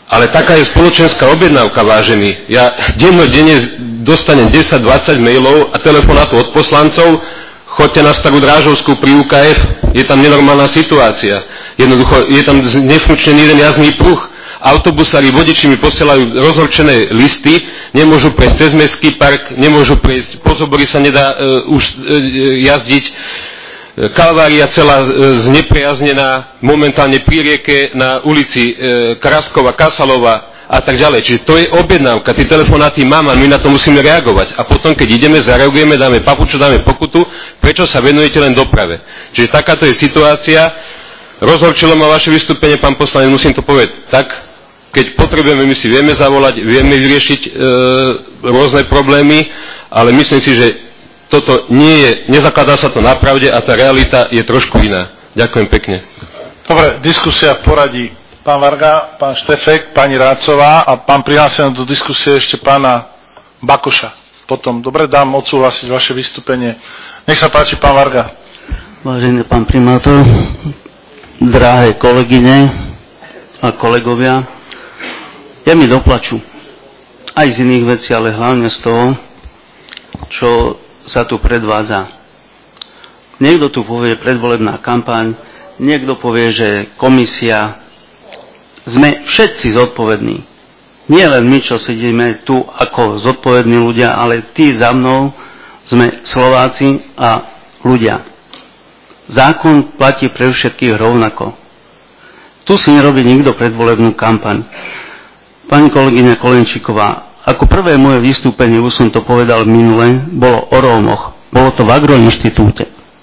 Ale taká je spoločenská objednávka, vážený. Ja dennodenne dostanem 10-20 mailov a telefonátov od poslancov, choďte na Starú Drážovskú pri UKF, je tam nenormálna situácia. Jednoducho, je tam nefunkčný jeden jazdný pruh. Autobusári, vodiči mi posielajú rozhorčené listy, nemôžu prejsť cez mestský park, nemôžu prejsť, po Zobori sa nedá už jazdiť. Kalvária celá znepriaznená, momentálne pri rieke na ulici Kraskova, Kasalova a tak ďalej. Čiže to je objednávka, tie telefonáty mám a my na to musíme reagovať. A potom, keď ideme, zareagujeme, dáme papuču, dáme pokutu, prečo sa venujete len doprave. Čiže takáto je situácia. Rozhorčilo ma vaše vystúpenie, pán poslanec, musím to povedať tak. Keď potrebujeme, my si vieme zavolať, vieme vyriešiť rôzne problémy, ale myslím si, že toto nezakladá sa to na pravde a tá realita je trošku iná. Ďakujem pekne. Dobre, diskusia v poradí. Pán Varga, pán Štefek, pani Rácová a pán prihlásený do diskusie ešte pána Bakoša. Potom, dobre, dám odsúhlasiť vaše vystúpenie. Nech sa páči, pán Varga. Vážený pán primátor, drahé kolegyne a kolegovia, je mi doplaču. Aj z iných vecí, ale hlavne z toho, čo sa tu predvádza. Niekto tu povie predvolebná kampaň, niekto povie, že komisia. Sme všetci zodpovední. Nie len my, čo sedíme tu ako zodpovední ľudia, ale tí za mnou sme Slováci a ľudia. Zákon platí pre všetkých rovnako. Tu si nerobí nikto predvolebnú kampaň. Pani kolegyňa Kolenčíková, ako prvé moje vystúpenie, už som to povedal minule, bolo o Rómoch. Bolo to v Agroinštitúte.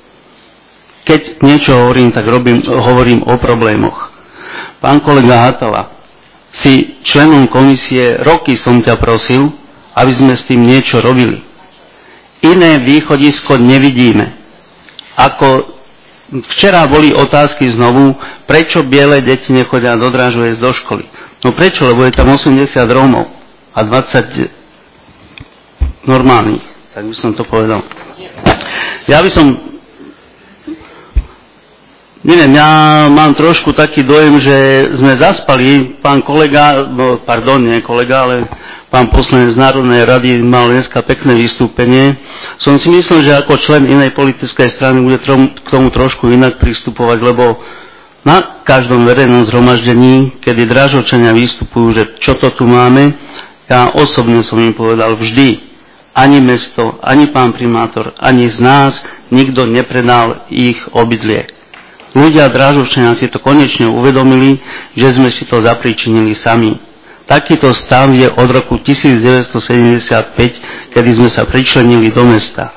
Keď niečo hovorím, tak hovorím o problémoch. Pán kolega Hatala, si členom komisie, roky som ťa prosil, aby sme s tým niečo robili. Iné východisko nevidíme. Ako včera boli otázky znovu, prečo biele deti nechodia do Drážovec do školy. No prečo? Lebo je tam 80 Rómov a 20 normálnych. Tak by som to povedal. Ja by som... Neviem, ja mám trošku taký dojem, že sme zaspali. Pán kolega, nie kolega, ale pán poslanec Národnej rady mal dneska pekné vystúpenie. Som si myslel, že ako člen inej politickej strany bude k tomu trošku inak pristupovať, lebo na každom verejnom zhromaždení, kedy Drážovčania vystupujú, že čo to tu máme, ja osobne som im povedal vždy, ani mesto, ani pán primátor, ani z nás nikto nepredal ich obydlie. Ľudia Drážovčania si to konečne uvedomili, že sme si to zapríčinili sami. Takýto stav je od roku 1975, kedy sme sa pričlenili do mesta.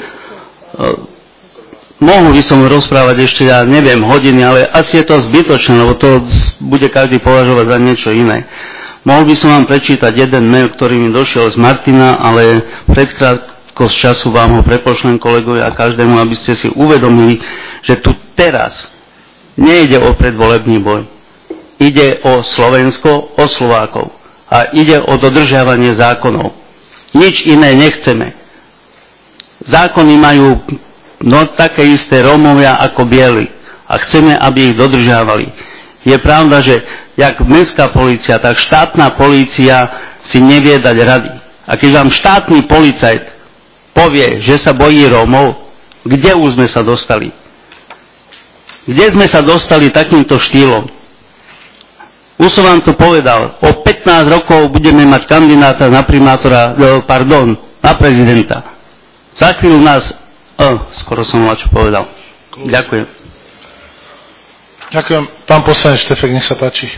Mohol by som rozprávať ešte, ja neviem, hodiny, ale asi je to zbytočné, lebo to bude každý považovať za niečo iné. Mohol by som vám prečítať jeden mail, ktorý mi došiel z Martina, ale predkrátko z času vám ho prepošlem, kolegovia, a každému, aby ste si uvedomili, že tu teraz nejde o predvolebný boj. Ide o Slovensko, o Slovákov. A ide o dodržiavanie zákonov. Nič iné nechceme. Zákony majú také isté Rómovia ako bieli. A chceme, aby ich dodržiavali. Je pravda, že jak mestská polícia, tak štátna polícia si nevie dať rady. A keď vám štátny policajt povie, že sa bojí Rómov, kde už sme sa dostali? Kde sme sa dostali takýmto štýlom? Už som vám to povedal, o 15 rokov budeme mať kandidáta na primátora, na prezidenta. Za chvíľu nás, skoro som vám čo povedal. Ďakujem. Ďakujem. Pán poslanec Štefek, nech sa páči.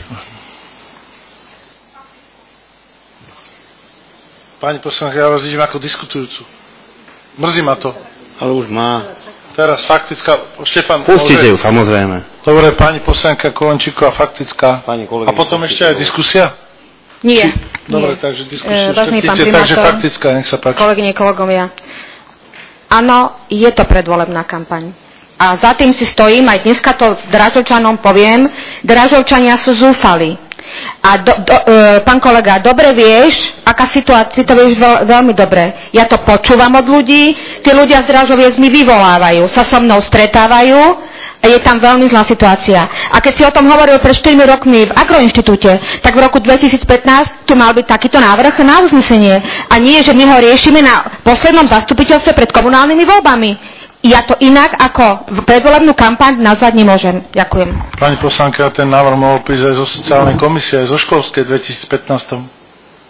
Pani poslanec, ja vás vidím ako diskutujúcu. Mrzí ma to. Ale už má. Teraz faktická, Štefan. Pustite ju, samozrejme. Dobre, pani poslanka Kolenčíková, faktická. A potom ešte aj diskusia? Nie. Dobre, nie. Takže diskusiu Vážený pán škrtíte, takže faktická, nech sa páči. Kolegyne, kolegovia. Áno, je to predvolebná kampaň. A za tým si stojím, aj dneska to Drážovčanom poviem, Drážovčania sú zúfali. A pán kolega, dobre vieš, aká situácia, to vieš veľmi dobre. Ja to počúvam od ľudí, tí ľudia z Drážoviec mi vyvolávajú, sa so mnou stretávajú je tam veľmi zlá situácia. A keď si o tom hovoril pred 4 rokmi v Agroinštitúte, tak v roku 2015 tu mal byť takýto návrh na uznesenie. A nie, že my ho riešime na poslednom zastupiteľstve pred komunálnymi voľbami. Ja to inak ako predvolebnú kampaň nazvať nemôžem. Ďakujem. Pani poslanka, ten návrh mohol prísť aj zo sociálnej komisie, aj zo školskej 2015.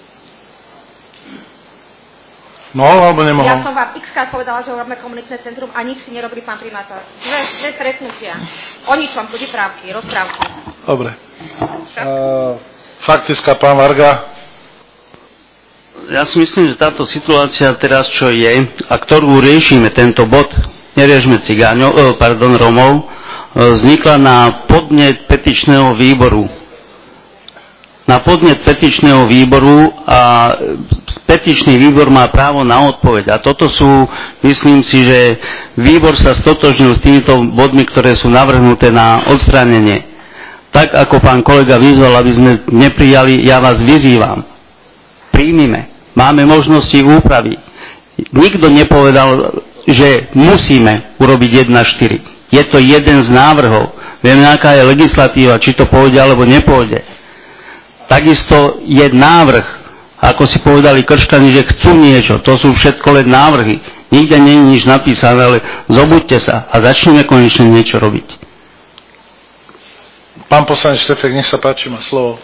Mohol alebo nemohol? Ja som vám x-krát povedala, že urobíme komunitné centrum a nič si nerobili, pán primátor. Dve stretnutia. O ničom, rozprávky. Dobre. Faktická, pán Varga. Ja si myslím, že táto situácia teraz, čo je, a ktorú riešime, tento bod, neriešime Romov, vznikla na podnet petičného výboru. Na podnet petičného výboru a petičný výbor má právo na odpoveď. A toto sú, myslím si, že výbor sa stotožnil s týmito bodmi, ktoré sú navrhnuté na odstránenie. Tak ako pán kolega vyzval, aby sme neprijali, ja vás vyzývam. Príjmime. Máme možnosti úpravy. Nikto nepovedal, že musíme urobiť 1.4. Je to jeden z návrhov. Vieme, aká je legislatíva, či to pôjde alebo nepôjde. Takisto je návrh, ako si povedali Krškani, že chcú niečo. To sú všetko len návrhy. Nikde nie je nič napísané, ale zobuďte sa a začneme konečne niečo robiť. Pán poslanec Štefek, nech sa páči, má slovo.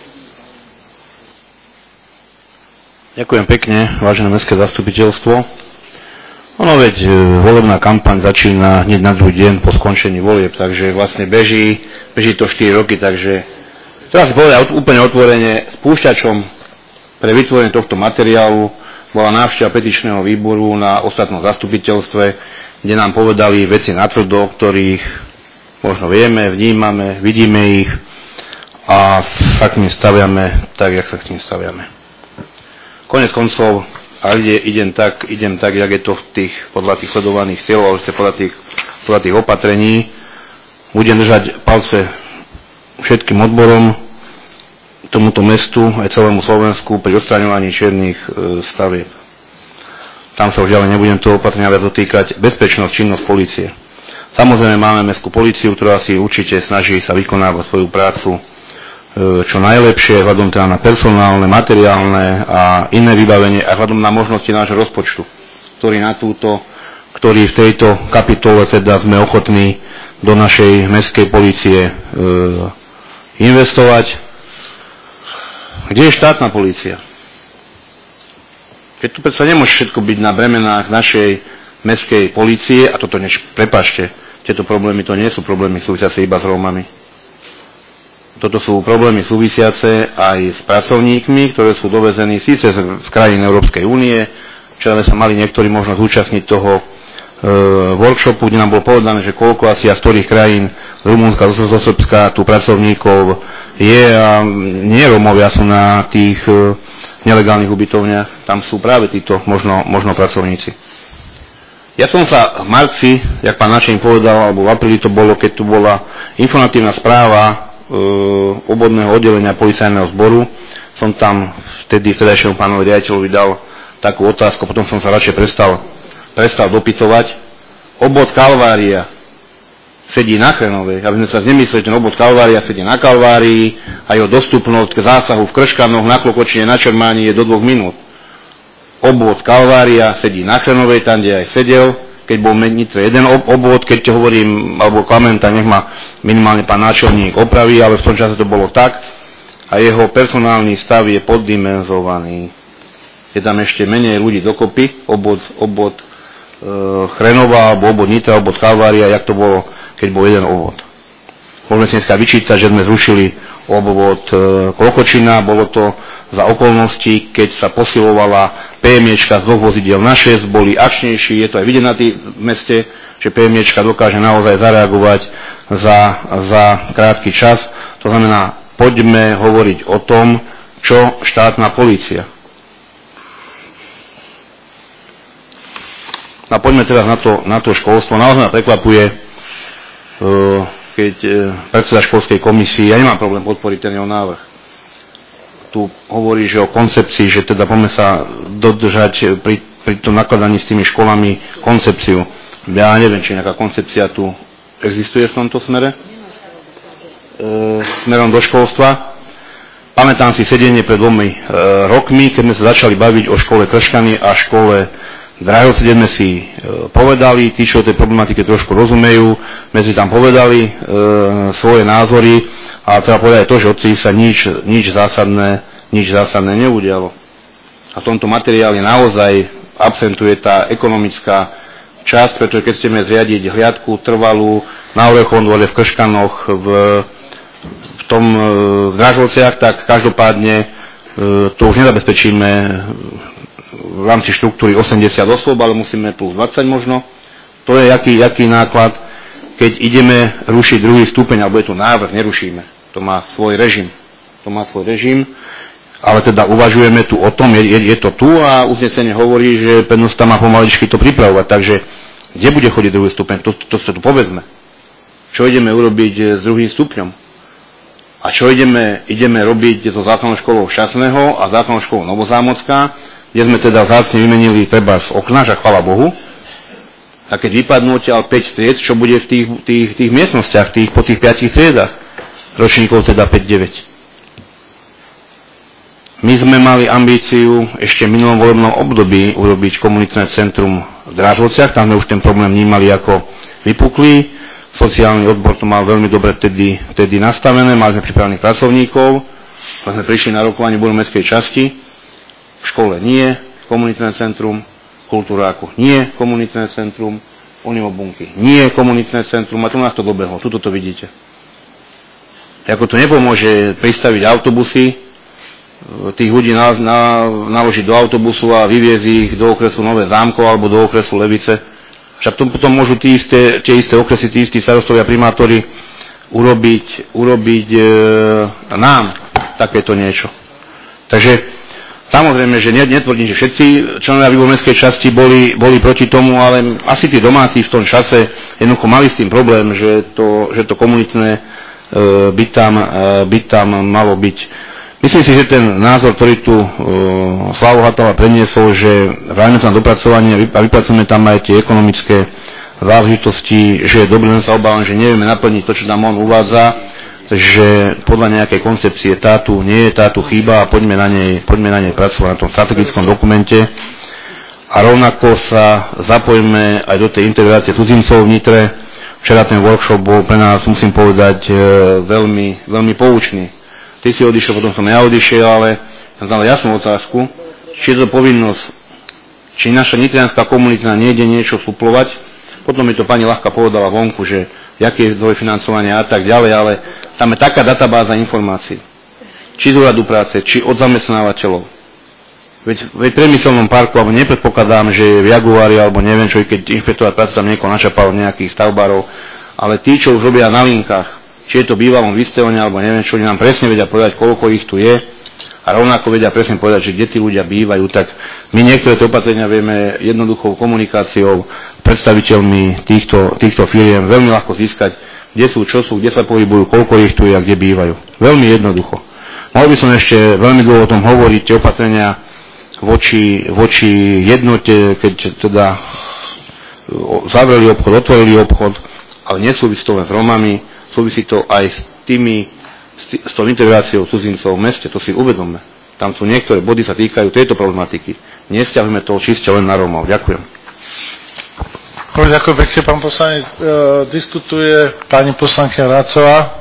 Ďakujem pekne, vážené mestské zastupiteľstvo. Ono veď volebná kampaň začína hneď na druhý deň po skončení volieb, takže vlastne beží to 4 roky, takže teraz povedať úplne otvorene, spúšťačom pre vytvorenie tohto materiálu bola návšteva petičného výboru na ostatnom zastupiteľstve, kde nám povedali veci natvrdo, ktorých možno vieme, vnímame, vidíme ich a sa k nim staviame tak, jak sa k nim staviame. Konec koncov, ale idem tak, jak je to podľa tých sledovaných cieľov, podľa tých opatrení. Budem držať palce všetkým odborom, tomuto mestu, aj celému Slovensku pri odstraňovaní čiernych stavieb. Tam sa už ďalej nebudem toho opatrenia viac dotýkať. Bezpečnosť, činnosť polície. Samozrejme máme mestskú políciu, ktorá si určite snaží sa vykonávať svoju prácu čo najlepšie, hľadom teda na personálne, materiálne a iné vybavenie a hľadom na možnosti nášho rozpočtu, ktorý v tejto kapitole teda sme ochotní do našej mestskej polície investovať. Kde je štátna polícia? Keď tu predsa nemôže všetko byť na bremenách našej mestskej polície, a toto prepáčte, tieto problémy to nie sú problémy súvisiace iba s Rómami. Toto sú problémy súvisiace aj s pracovníkmi, ktoré sú dovezení síce z krajín Európskej únie. Včera sa mali niektorí možno zúčastniť toho workshopu, kde nám bolo povedané, že koľko asi a z ktorých krajín z Rumunska, zo Srbska tu pracovníkov je a nie Rómovia sú na tých nelegálnych ubytovniach. Tam sú práve títo možno pracovníci. Ja som sa v marci, jak pán Načeník povedal, alebo v apríli to bolo, keď tu bola informatívna správa obvodného oddelenia policajného zboru, som tam vtedajšiemu pánovi riaditeľovi dal takú otázku, potom som sa radšej prestal dopytovať. Obvod Kalvária sedí na Chrenovej, aby sme sa nemysleli, že ten obvod Kalvária sedí na Kalvárii a jeho dostupnosť k zásahu v Krškanoch, na Klokočine, na Čermáni je do 2 minút. Obvod Kalvária sedí na Chrenovej, tam, kde aj sedel, keď bol Nitre jeden obvod, keď hovorím, alebo klamem, tak nech ma minimálne pán náčelník opraví, ale v tom čase to bolo tak a jeho personálny stav je poddimenzovaný. Je tam ešte menej ľudí dokopy, obvod Chrenova, alebo obvod Nitra, obvod Kalvária, jak to bolo, keď bol jeden obvod. Môžeme si dneska vyčítať, že sme zrušili obvod Klokočina, bolo to za okolností, keď sa posilovala PMIčka z 2 vozidiel na 6, boli akčnejší, je to aj vidieť na tým meste, že PMIčka dokáže naozaj zareagovať za krátky čas. To znamená, poďme hovoriť o tom, čo štátna polícia. A poďme teraz na to školstvo. Naozaj ma prekvapuje, keď predseda školskej komisii, ja nemám problém podporiť ten jeho návrh. Tu hovorí, že o koncepcii, že teda poďme sa dodržať pri tom nakladaní s tými školami koncepciu. Ja neviem, či nejaká koncepcia tu existuje v tomto smere, smerom do školstva. Pamätám si sedenie pred 2 rokmi, keď sme sa začali baviť o škole Krškany a škole Dražovce, kde sme si povedali, tí, čo tej problematike trošku rozumejú, sme si tam povedali svoje názory a treba povedať to, že odtedy sa nič zásadné neudialo. A v tomto materiáli naozaj absentuje tá ekonomická časť, pretože keď chceme zriadiť hliadku trvalú na Orechovom dvore v Krškanoch, v Dražovciach, tak každopádne to už nezabezpečíme v rámci štruktúry 80 osôb, ale musíme plus 20 možno. To je jaký náklad, keď ideme rušiť druhý stupeň, alebo je tu návrh, nerušíme. To má svoj režim. Ale teda uvažujeme tu o tom, je to tu a uznesenie hovorí, že prednosta má pomaličky to pripravovať. Takže kde bude chodiť druhý stupeň? To sa tu povedzme. Čo ideme urobiť s druhým stupňom? A čo ideme robiť so základnou školou Šťastného a základnou školou Novozámocká, kde sme teda vzácne vymenili treba z okna, že chvála Bohu. A keď vypadnú odtiaľ 5 tried, čo bude v tých miestnostiach, po tých 5 triedách? Ročníkov teda 5-9. My sme mali ambíciu ešte v minulom volebnom období urobiť komunitné centrum v Dražovciach, tam sme už ten problém vnímali ako vypuklý. Sociálny odbor to mal veľmi dobre vtedy nastavené, mali sme pripravených pracovníkov, sme prišli na rokovanie mestskej časti, v škole nie, komunitné centrum, kultúráku nie, komunitné centrum, unimobunky nie, komunitné centrum, a tu nás to dobehlo, tuto to vidíte. Ako to nepomôže pristaviť autobusy, tých ľudí naložiť do autobusu a vyviezť ich do okresu Nové Zámkov alebo do okresu Levice. Však potom môžu tie isté okresy, tí istí starostovia, primátori urobiť nám takéto niečo. Takže samozrejme, že netvrdím, že všetci členovia výboru mestskej časti boli proti tomu, ale asi tí domáci v tom čase jednoducho mali s tým problém, že to komunitné by tam malo byť. Myslím si, že ten názor, ktorý tu Slavo Hatala predniesol, že vráťme tam dopracovanie a vypracujeme tam aj tie ekonomické záležitosti, že je dobré, len sa obávam, že nevieme naplniť to, čo nám on uvádza, že podľa nejakej koncepcie nie je tátu chýba a poďme na nej pracovať na tom strategickom dokumente a rovnako sa zapojíme aj do tej integrácie cudzincov v Nitre. Včera ten workshop bol pre nás, musím povedať, veľmi, veľmi poučný. Ty si odišiel, potom som ja odišiel, ale som dal jasnú otázku, či je to povinnosť, či naša nitrianská komunita nejde niečo suplovať. Potom mi to pani Ľahka povedala vonku, že aké je dvojfinancovanie a tak ďalej, ale tam je taká databáza informácií. Či z úradu práce, či od zamestnávateľov. Veď v priemyselnom parku, alebo nepredpokladám, že je v Jaguári, alebo neviem čo, keď inšpektorát práce tam niekoho načapal nejakých stavbárov, ale tí, čo už robia na linkách, či je to bývalom Vistevone, alebo neviem čo, oni nám presne vedia povedať, koľko ich tu je a rovnako vedia presne povedať, že kde tí ľudia bývajú, tak my niektoré tie opatrenia vieme jednoduchou komunikáciou, predstaviteľmi týchto firiem veľmi ľahko získať, kde sú, čo sú, kde sa pohybujú, koľko ich tu je a kde bývajú. Veľmi jednoducho. Mohol by som ešte veľmi dlho o tom hovoriť, tie opatrenia voči jednote, keď teda zavreli obchod, otvorili obchod, ale nesúvisí to len s Romami, súvisí to aj s tou integráciou cudzincov v meste, to si uvedomme. Tam sú niektoré body sa týkajú tejto problematiky. Nesťahujeme to čiste len na Rómov. Ďakujem. Ďakujem pekne, pán poslanec. Diskutuje pani poslankyňa Rácová.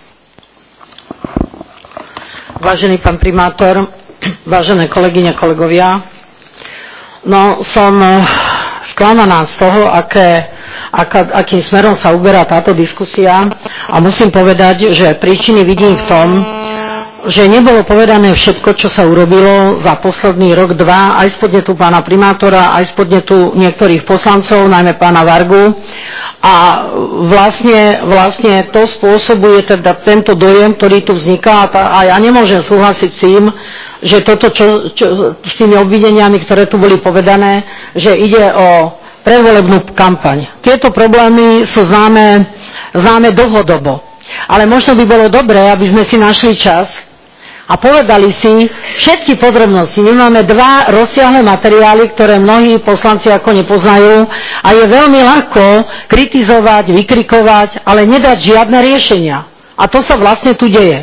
Vážený pán primátor, vážené kolegyne, kolegovia, som sklamaná z toho, akým smerom sa uberá táto diskusia a musím povedať, že príčiny vidím v tom, že nebolo povedané všetko, čo sa urobilo za posledný rok, dva, aj z podnetu pána primátora, aj z podnetu niektorých poslancov, najmä pána Vargu. A vlastne to spôsobuje teda tento dojem, ktorý tu vzniká a ja nemôžem súhlasiť s tým, že toto, s tými obvineniami, ktoré tu boli povedané, že ide o predvolebnú kampaň. Tieto problémy sú známe dlhodobo. Ale možno by bolo dobré, aby sme si našli čas a povedali si všetky podrobnosti. My máme 2 rozsiahle materiály, ktoré mnohí poslanci ako nepoznajú a je veľmi ľahko kritizovať, vykrikovať, ale nedať žiadne riešenia. A to sa vlastne tu deje.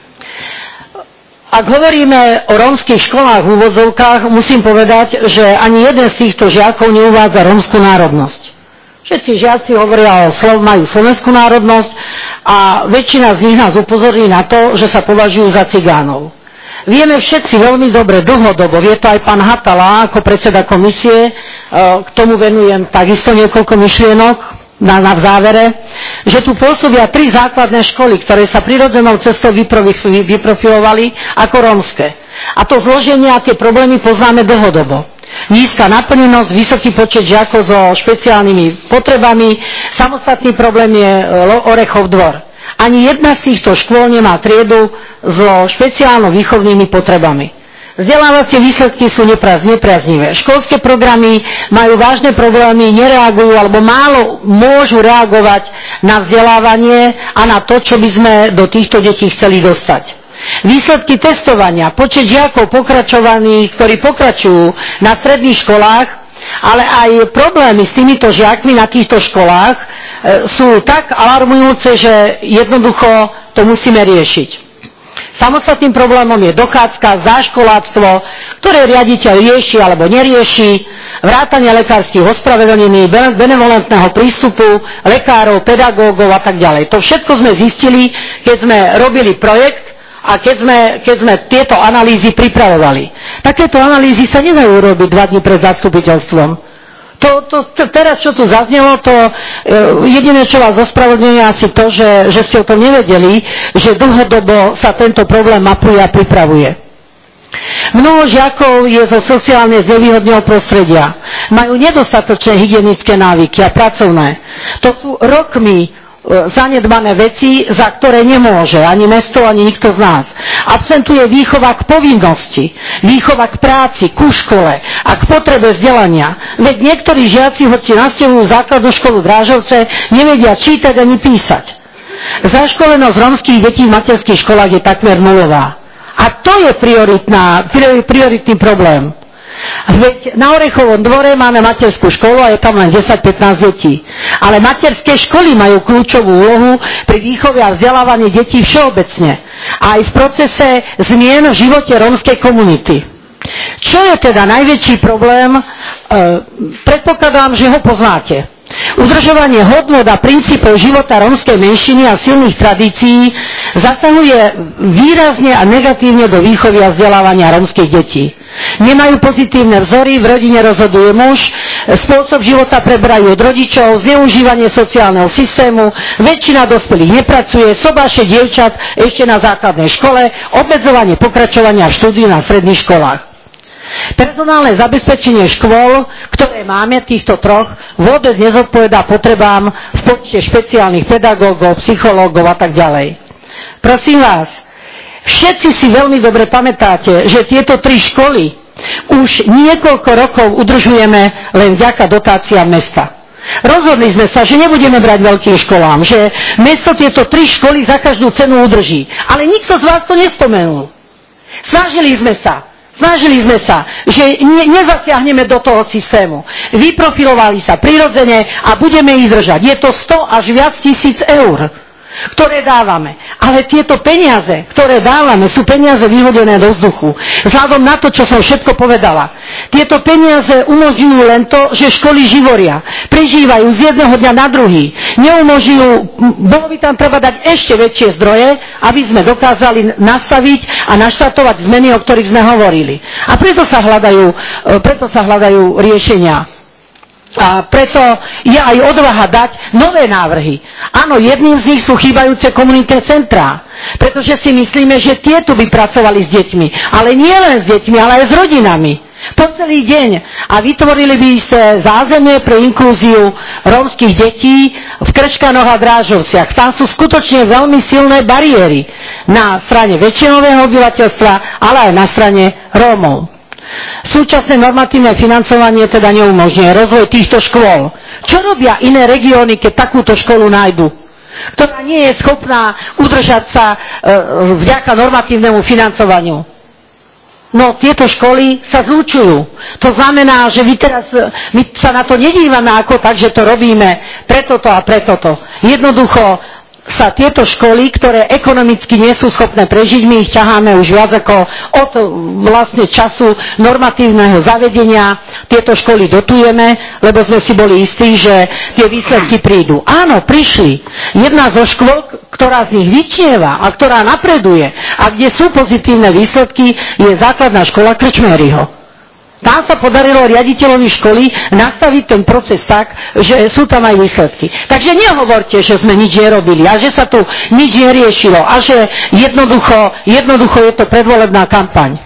Ak hovoríme o rómskych školách v úvozovkách, musím povedať, že ani jeden z týchto žiakov neuvádza rómsku národnosť. Všetci žiaci hovoria majú slovenskú národnosť a väčšina z nich nás upozorní na to, že sa považujú za cigánov. Vieme všetci veľmi dobre, dlhodobo, vie to aj pán Hatala ako predseda komisie, k tomu venujem takisto niekoľko myšlienok na v závere, že tu pôsobia 3 základné školy, ktoré sa prirodzenou cestou vyprofilovali ako rómske. A to zloženie a tie problémy poznáme dlhodobo. Nízka naplnenosť, vysoký počet žiakov so špeciálnymi potrebami, samostatný problém je Orechov dvor. Ani jedna z týchto škôl nemá triedu so špeciálno-výchovnými potrebami. Vzdelávacie výsledky sú nepriaznivé. Školské programy majú vážne problémy, nereagujú alebo málo môžu reagovať na vzdelávanie a na to, čo by sme do týchto detí chceli dostať. Výsledky testovania, počet žiakov ktorí pokračujú na stredných školách, ale aj problémy s týmito žiakmi na týchto školách sú tak alarmujúce, že jednoducho to musíme riešiť. Samostatným problémom je dochádzka, záškoláctvo, ktoré riaditeľ rieši alebo nerieši, vrátanie lekárskych ospravedlnení, benevolentného prístupu lekárov, pedagógov a tak ďalej. To všetko sme zistili, keď sme robili projekt a keď sme tieto analýzy pripravovali. Takéto analýzy sa nedajú robiť 2 dni pred zastupiteľstvom. Teraz, čo tu zaznelo, jediné, čo vás ospravedlňuje, asi to, že ste o tom nevedeli, že dlhodobo sa tento problém mapuje a pripravuje. Mnoho žiakov je zo sociálne znevýhodneného prostredia. Majú nedostatočné hygienické návyky a pracovné. To sú rokmi zanedbané veci, za ktoré nemôže ani mesto, ani nikto z nás. Absentuje výchova k povinnosti, výchova k práci, ku škole a k potrebe vzdelania. Veď niektorí žiaci, hoci navštevujú základnú školu Drážovce, nevedia čítať ani písať. Zaškolenosť rómskych detí v materských školách je takmer nulová. A to je prioritný problém. Veď na Orechovom dvore máme materskú školu a je tam len 10-15 detí. Ale materské školy majú kľúčovú úlohu pri výchove a vzdelávaní detí všeobecne. A aj v procese zmien v živote rómskej komunity. Čo je teda najväčší problém? Predpokladám, že ho poznáte. Udržovanie hodnôt a princípov života rómskej menšiny a silných tradícií zasahuje výrazne a negatívne do výchovy a vzdelávania rómskych detí. Nemajú pozitívne vzory, v rodine rozhoduje muž, spôsob života preberajú od rodičov, zneužívanie sociálneho systému, väčšina dospelých nepracuje, sobáše dievčat ešte na základnej škole, obmedzovanie pokračovania v štúdiu na stredných školách. Personálne zabezpečenie škôl, ktoré máme týchto 3, vôbec nezodpovedá potrebám v počte špeciálnych pedagógov, psychológov a tak ďalej. Prosím vás, všetci si veľmi dobre pamätáte, že tieto 3 školy už niekoľko rokov udržujeme len vďaka dotáciám mesta. Rozhodli sme sa, že nebudeme brať veľkým školám, že mesto tieto 3 školy za každú cenu udrží. Ale nikto z vás to nespomenul. Snažili sme sa, že nezasiahneme do toho systému. Vyprofilovali sa prirodzene a budeme ich držať. Je to 100 až viac tisíc eur, ktoré dávame. Ale tieto peniaze, ktoré dávame, sú peniaze vyhodené do vzduchu. Vzhľadom na to, čo som všetko povedala. Tieto peniaze umožňujú len to, že školy živoria. Prežívajú z jedného dňa na druhý. Neumožňujú, bolo by tam treba dať ešte väčšie zdroje, aby sme dokázali nastaviť a naštartovať zmeny, o ktorých sme hovorili. A preto sa hľadajú riešenia. A preto je aj odvaha dať nové návrhy. Áno, jedným z nich sú chýbajúce komunitné centrá, pretože si myslíme, že tieto by pracovali s deťmi. Ale nie len s deťmi, ale aj s rodinami. Po celý deň. A vytvorili by ste zázemie pre inklúziu rómskych detí v Krškanoch a Drážovciach. Tam sú skutočne veľmi silné bariéry na strane väčšinového obyvateľstva, ale aj na strane Rómov. Súčasné normatívne financovanie teda neumožňuje rozvoj týchto škôl. Čo robia iné regióny, keď takúto školu nájdu? ktorá nie je schopná udržať sa vďaka normatívnemu financovaniu. No, tieto školy sa zlučujú. To znamená, že my sa na to nedívame ako tak, že to robíme preto to a preto to. Jednoducho sa tieto školy, ktoré ekonomicky nie sú schopné prežiť, my ich ťaháme už viac ako od vlastne času normatívneho zavedenia. Tieto školy dotujeme, lebo sme si boli istí, že tie výsledky prídu. Áno, prišli. Jedna zo škôl, ktorá z nich vyčnieva a ktorá napreduje a kde sú pozitívne výsledky, je základná škola Krčméryho. Tam sa podarilo riaditeľovi školy nastaviť ten proces tak, že sú tam aj výsledky. Takže nehovorte, že sme nič nerobili a že sa tu nič neriešilo a že jednoducho je to predvolebná kampaň.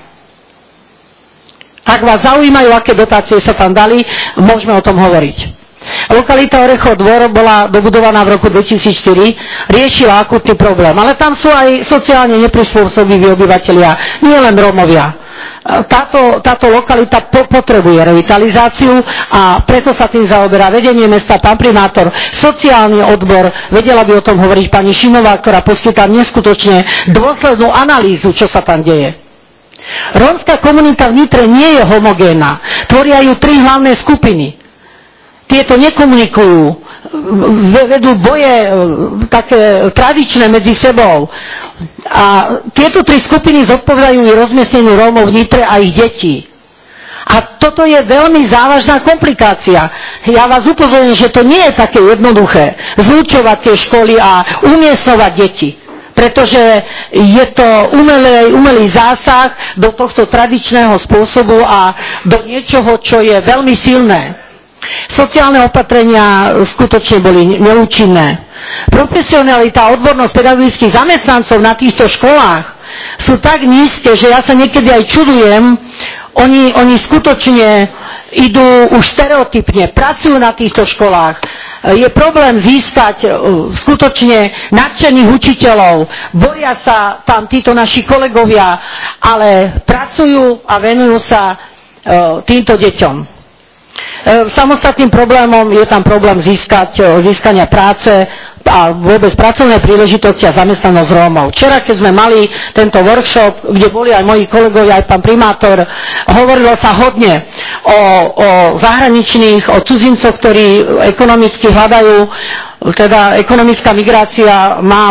Ak vás zaujímajú, aké dotácie sa tam dali, môžeme o tom hovoriť. Lokalita Orechov dvor bola dobudovaná v roku 2004, riešila akútny problém, ale tam sú aj sociálne neprispôsobiví obyvatelia, nie len Rómovia. Táto lokalita potrebuje revitalizáciu a preto sa tým zaoberá vedenie mesta, pán primátor, sociálny odbor, vedela by o tom hovoriť pani Šimová, ktorá poskytá neskutočne dôslednú analýzu, čo sa tam deje. Rómska komunita v Nitre nie je homogénna, tvoria ju 3 hlavné skupiny. Tieto nekomunikujú, vedú boje také tradičné medzi sebou. A tieto 3 skupiny zodpovedajú rozmiestneniu Rómov v Nitre a ich detí. A toto je veľmi závažná komplikácia. Ja vás upozorňujem, že to nie je také jednoduché zlučovať tie školy a umiestňovať deti. Pretože je to umelý zásah do tohto tradičného spôsobu a do niečoho, čo je veľmi silné. Sociálne opatrenia skutočne boli neúčinné. Profesionalita a odbornosť pedagogických zamestnancov na týchto školách sú tak nízke, že ja sa niekedy aj čudujem. Oni skutočne idú už stereotypne, pracujú na týchto školách. Je problém získať skutočne nadšených učiteľov. Boja sa tam títo naši kolegovia, ale pracujú a venujú sa týmto deťom. Samostatným problémom je tam problém získania práce a vôbec pracovné príležitosti a zamestnanosť Rómov. Včera, keď sme mali tento workshop, kde boli aj moji kolegovia, aj pán primátor, hovorilo sa hodne o zahraničných, o cudzincoch, ktorí ekonomicky hľadajú, teda ekonomická migrácia má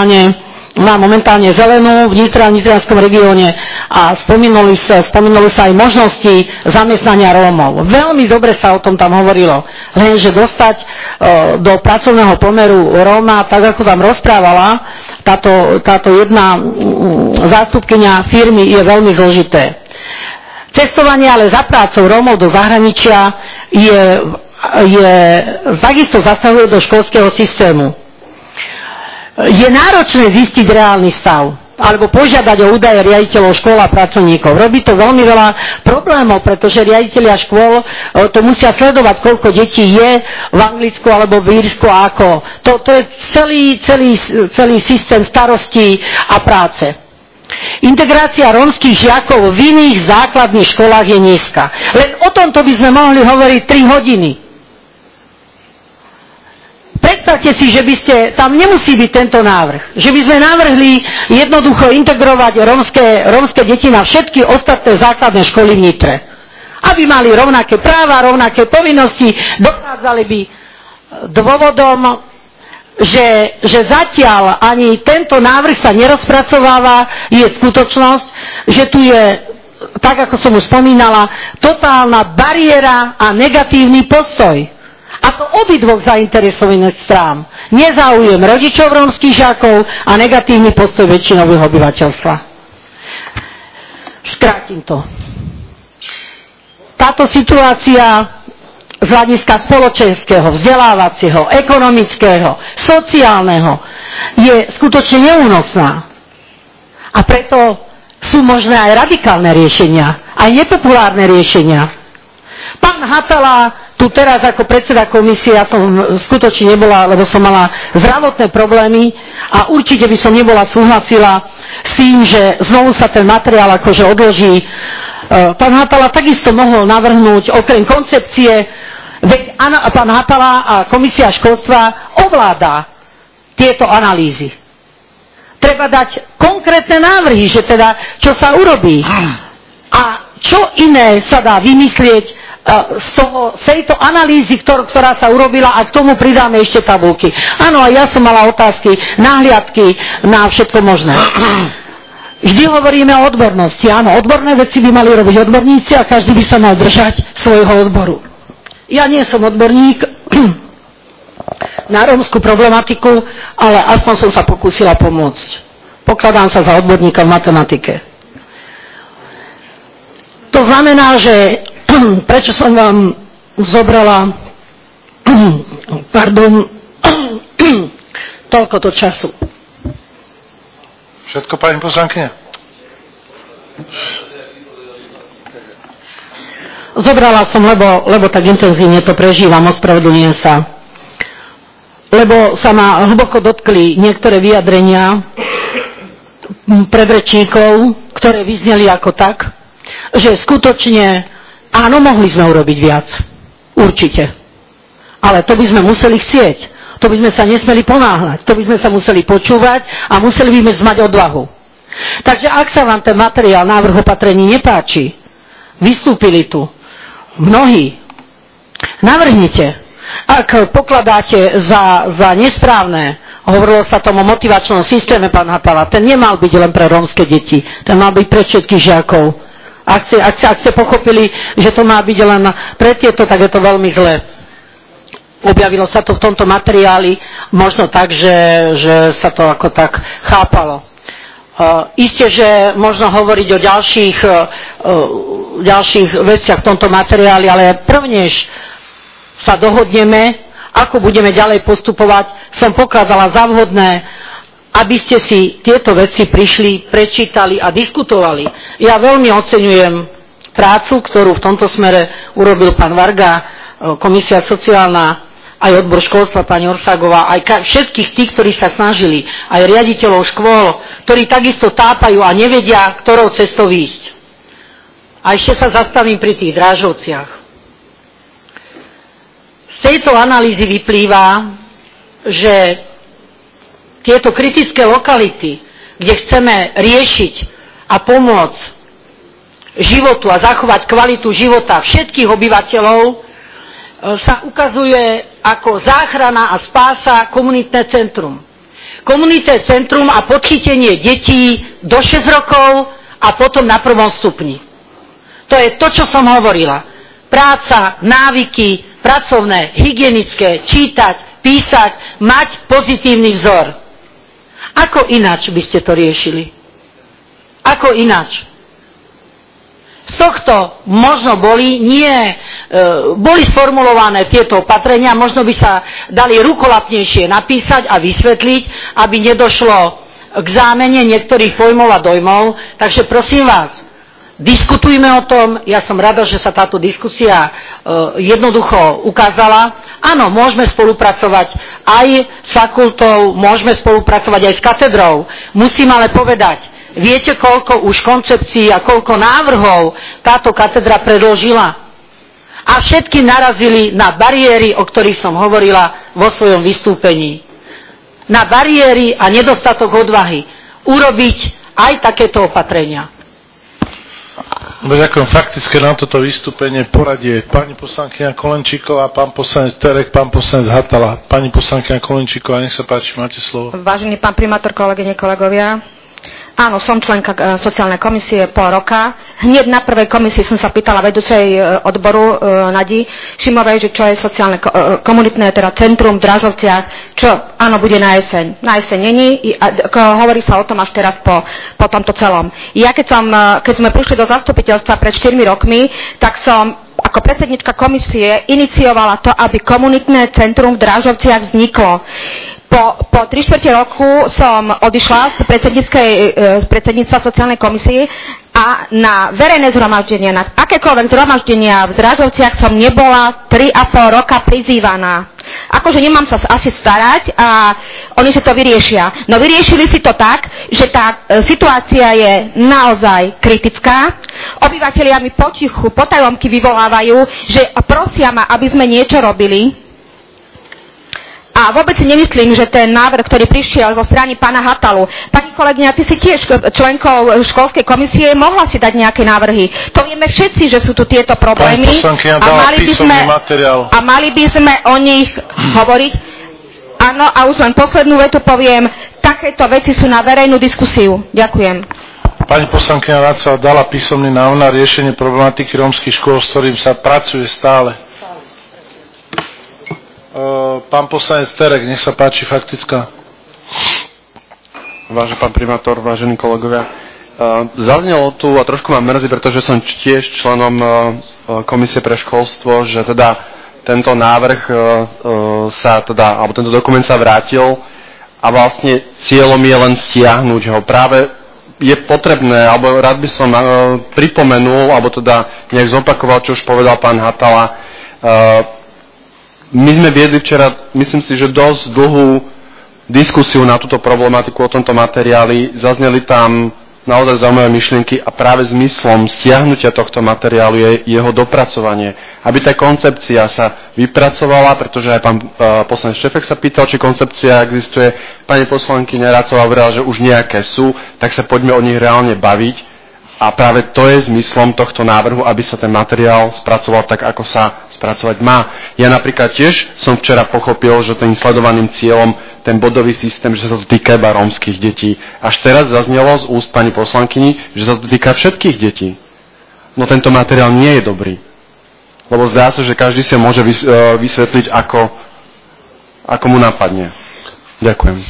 momentálne zelenú v Nitrianskom regióne a spomínali sa aj možnosti zamestnania Rómov. Veľmi dobre sa o tom tam hovorilo, lenže dostať do pracovného pomeru Róma, tak ako tam rozprávala táto jedna zástupkyňa firmy, je veľmi zložité. Cestovanie ale za prácou Rómov do zahraničia takisto zasahuje do školského systému. Je náročné zistiť reálny stav alebo požiadať o údaje riaditeľov škôl a pracovníkov. Robí to veľmi veľa problémov, pretože riaditelia škôl to musia sledovať, koľko detí je v Anglicku alebo v Írsku a ako. To je celý systém starostí a práce. Integrácia rómskych žiakov v iných základných školách je nízka. Len o tomto by sme mohli hovoriť 3 hodiny. Predstavte si, že by ste, tam nemusí byť tento návrh, že by sme navrhli jednoducho integrovať rómske deti na všetky ostatné základné školy v Nitre. Aby mali rovnaké práva, rovnaké povinnosti, dochádzali by dôvodom, že zatiaľ ani tento návrh sa nerozpracováva, je skutočnosť, že tu je, tak ako som už spomínala, totálna bariéra a negatívny postoj. A to obidvoch zainteresovaných strán. Nezáujem rodičov rómskych žiakov a negatívny postoj väčšinového obyvateľstva. Skrátim to. Táto situácia z hľadiska spoločenského, vzdelávacieho, ekonomického, sociálneho je skutočne neúnosná. A preto sú možné aj radikálne riešenia, aj nepopulárne riešenia. Pán Hatala tu teraz ako predseda komisie, ja som skutočne nebola, lebo som mala zdravotné problémy a určite by som nebola súhlasila s tým, že znovu sa ten materiál akože odloží. Pán Hatala takisto mohol navrhnúť okrem koncepcie, veď pán Hatala a komisia školstva ovláda tieto analýzy. Treba dať konkrétne návrhy, že teda čo sa urobí. A čo iné sa dá vymyslieť z tejto analýzy, ktorá sa urobila, a k tomu pridáme ešte tabulky. Áno, a ja som mala otázky, náhliadky na všetko možné. Vždy hovoríme o odbornosti. Áno, odborné veci by mali robiť odborníci a každý by sa mal držať svojho odboru. Ja nie som odborník na rómsku problematiku, ale aspoň som sa pokúsila pomôcť. Pokladám sa za odborníka v matematike. To znamená, že prečo som vám zobrala toľkoto času. Všetko, pani poslankyňa? Zobrala som, lebo tak intenzívne to prežívam, ospravedlňujem sa. Lebo sa ma hlboko dotkli niektoré vyjadrenia predrečníkov, ktoré vyzneli ako tak, že skutočne áno, mohli sme urobiť viac. Určite. Ale to by sme museli chcieť. To by sme sa nesmeli ponáhľať. To by sme sa museli počúvať a museli by sme mať odvahu. Takže ak sa vám ten materiál, návrh opatrení nepáči, vystúpili tu mnohí, navrhnite. Ak pokladáte za nesprávne, hovorilo sa tomu o motivačnom systéme, pán Hatala, ten nemal byť len pre rómske deti, ten mal byť pre všetkých žiakov. Ak ste pochopili, že to má byť len pre tieto, tak je to veľmi zlé. Objavilo sa to v tomto materiáli možno tak, že sa to ako tak chápalo. Isté, že možno hovoriť o ďalších veciach v tomto materiáli, ale prvnež sa dohodneme, ako budeme ďalej postupovať, som pokázala za vhodné, aby ste si tieto veci prišli, prečítali a diskutovali. Ja veľmi oceňujem prácu, ktorú v tomto smere urobil pán Varga, komisia sociálna, aj odbor školstva, pani Orságová, aj všetkých tých, ktorí sa snažili, aj riaditeľov škôl, ktorí takisto tápajú a nevedia, ktorou cestou ísť. A ešte sa zastavím pri tých Drážovciach. Z tejto analýzy vyplýva, že tieto kritické lokality, kde chceme riešiť a pomôcť životu a zachovať kvalitu života všetkých obyvateľov, sa ukazuje ako záchrana a spása komunitné centrum. Komunitné centrum a podchytenie detí do 6 rokov a potom na 1. stupni. To je to, čo som hovorila. Práca, návyky, pracovné, hygienické, čítať, písať, mať pozitívny vzor. Ako ináč by ste to riešili? Ako ináč? Z tohto možno boli sformulované tieto opatrenia, možno by sa dali rukolapnejšie napísať a vysvetliť, aby nedošlo k zámene niektorých pojmov a dojmov. Takže prosím vás, diskutujme o tom. Ja som rada, že sa táto diskusia jednoducho ukázala. Áno, môžeme spolupracovať aj s fakultou, môžeme spolupracovať aj s katedrou. Musím ale povedať, viete, koľko už koncepcií a koľko návrhov táto katedra predložila? A všetky narazili na bariéry, o ktorých som hovorila vo svojom vystúpení. Na bariéry a nedostatok odvahy urobiť aj takéto opatrenia. Ďakujem. Fakticky na toto vystúpenie poradie pani poslankyňa Kolenčíková, pán poslanec Terek, pán poslanec Hatala. Pani poslankyňa Kolenčíková, nech sa páči, máte slovo. Vážený pán primátor, kolegyne, kolegovia, áno, som členka sociálnej komisie pol roka. Hneď na prvej komisii som sa pýtala vedúcej odboru Nadi Šimovej, že čo je sociálne komunitné teda centrum v Drážovciach, čo áno, bude na jeseň. Na jeseň není, hovorí sa o tom až teraz po tomto celom. Ja keď sme prišli do zastupiteľstva pred 4 rokmi, tak som ako predsednička komisie iniciovala to, aby komunitné centrum v Drážovciach vzniklo. Po 3/4 roku som odišla z predsedníctva sociálnej komisie a na verejné zhromaždenia, na akékoľvek zhromaždenia v Drážovciach som nebola 3,5 roka prizývaná. Akože nemám sa asi starať a oni si to vyriešia. No vyriešili si to tak, že tá situácia je naozaj kritická. Obyvatelia mi potichu, potajomky vyvolávajú, že prosia ma, aby sme niečo robili. A vôbec si nemyslím, že ten návrh, ktorý prišiel zo strany pána Hatalu, pani kolegyňa, ty si tiež členkou školskej komisie, mohla si dať nejaké návrhy. To vieme všetci, že sú tu tieto problémy a mali by sme o nich hovoriť. Áno, a už len poslednú vetu poviem, takéto veci sú na verejnú diskusiu. Ďakujem. Pani poslankyňa Nácová dala písomný návrh na riešenie problematiky rómskych škôl, s ktorým sa pracuje stále. Pán poslanec Terek, nech sa páči, faktická. Vážený pán primátor, vážení kolegovia, zaznelo tu, a trošku ma mrzí, pretože som tiež členom komisie pre školstvo, že teda tento návrh alebo tento dokument sa vrátil a vlastne cieľom je len stiahnuť ho. Práve je potrebné, alebo rád by som pripomenul, alebo teda nejak zopakoval, čo už povedal pán Hatala. My sme viedli včera, myslím si, že dosť dlhú diskusiu na túto problematiku o tomto materiáli. Zazneli tam naozaj zaujímavé myšlienky a práve zmyslom stiahnutia tohto materiálu je jeho dopracovanie. Aby tá koncepcia sa vypracovala, pretože aj pán poslanec Štefek sa pýtal, či koncepcia existuje. Pani poslankyňa Rácová hovorila, že už nejaké sú, tak sa poďme o nich reálne baviť. A práve to je zmyslom tohto návrhu, aby sa ten materiál spracoval tak, ako sa spracovať má. Ja napríklad tiež som včera pochopil, že tým sledovaným cieľom ten bodový systém, že sa to týka iba rómskych detí. Až teraz zaznelo z úst pani poslankyni, že sa to týka všetkých detí. No tento materiál nie je dobrý. Lebo zdá sa, že každý si môže vysvetliť, ako mu napadne. Ďakujem.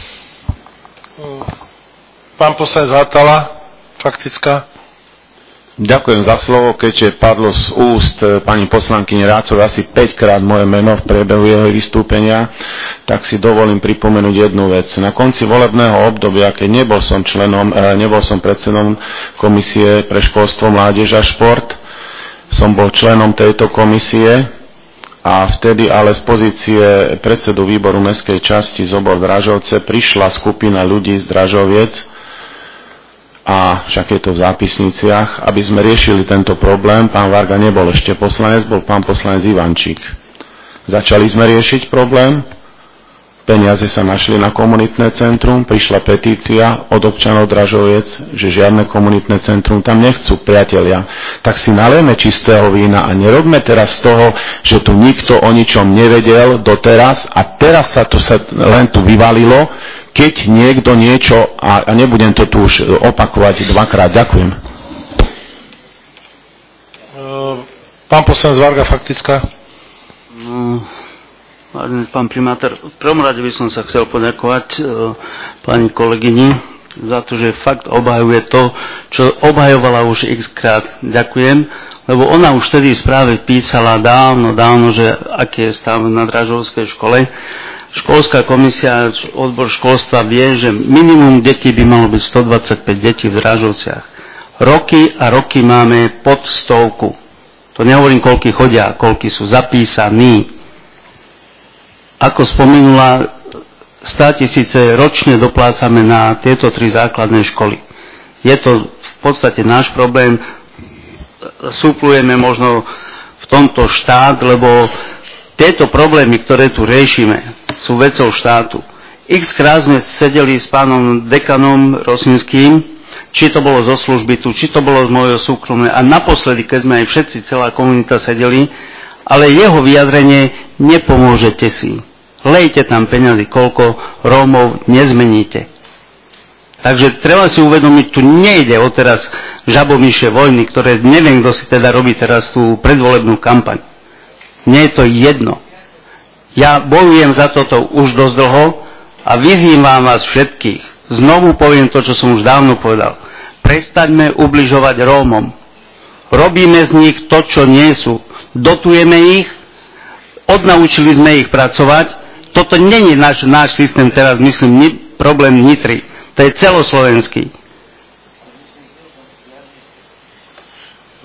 Pán poslanec Hatala, faktická. Ďakujem za slovo, keďže padlo z úst pani poslankyne Rácovej asi 5-krát moje meno v priebehu jeho vystúpenia, tak si dovolím pripomenúť jednu vec. Na konci volebného obdobia, keď nebol som predsedom komisie pre školstvo, mládež a šport, som bol členom tejto komisie a vtedy ale z pozície predsedu výboru mestskej časti Zobor Dražovce prišla skupina ľudí z Dražoviec, a však je to v zápisniciach, aby sme riešili tento problém. Pán Varga nebol ešte poslanec, bol pán poslanec Ivančík. Začali sme riešiť problém, peniaze sa našli na komunitné centrum, prišla petícia od občanov Dražoviec, že žiadne komunitné centrum tam nechcú, priatelia. Tak si nalejme čistého vína a nerobme teraz z toho, že tu nikto o ničom nevedel doteraz a teraz sa to len tu vyvalilo, keď niekto niečo, a nebudem to tu už opakovať dvakrát. Ďakujem. Pán poslanec Varga, faktická. Vážený pán primátor, v prvom rade by som sa chcel poďakovať pani kolegyni za to, že fakt obhajuje to, čo obhajovala už x-krát. Ďakujem, lebo ona už vtedy správe písala dávno, že aký je stav na Dražovskej škole. Školská komisia, odbor školstva vie, že minimum detí by malo byť 125 detí v Dražovciach. Roky a roky máme pod 100. To nehovorím, koľky chodia, koľky sú zapísaní. Ako spomenula, 100 000 ročne doplácame na tieto 3 základné školy. Je to v podstate náš problém. Súplujeme možno v tomto štát, lebo tieto problémy, ktoré tu riešime, sú vecou štátu. X-krát sme sedeli s pánom dekanom Rosinským, či to bolo zo služby tu, či to bolo z mojho súkromné. A naposledy, keď sme aj všetci, celá komunita sedeli, ale jeho vyjadrenie nepomôžete si. Lejte tam peniazy, koľko Rómov nezmeníte. Takže treba si uvedomiť, tu nejde o teraz žabomyšie vojny, ktoré neviem, kto si teda robí teraz tú predvolebnú kampaň. Nie je to jedno. Ja bojujem za toto už dosť dlho a vyzývam vás všetkých. Znovu poviem to, čo som už dávno povedal. Prestaňme ubližovať Rómom. Robíme z nich to, čo nie sú. Dotujeme ich, odnaučili sme ich pracovať. Toto nie je náš systém teraz, myslím, problém Nitry. To je celoslovenský.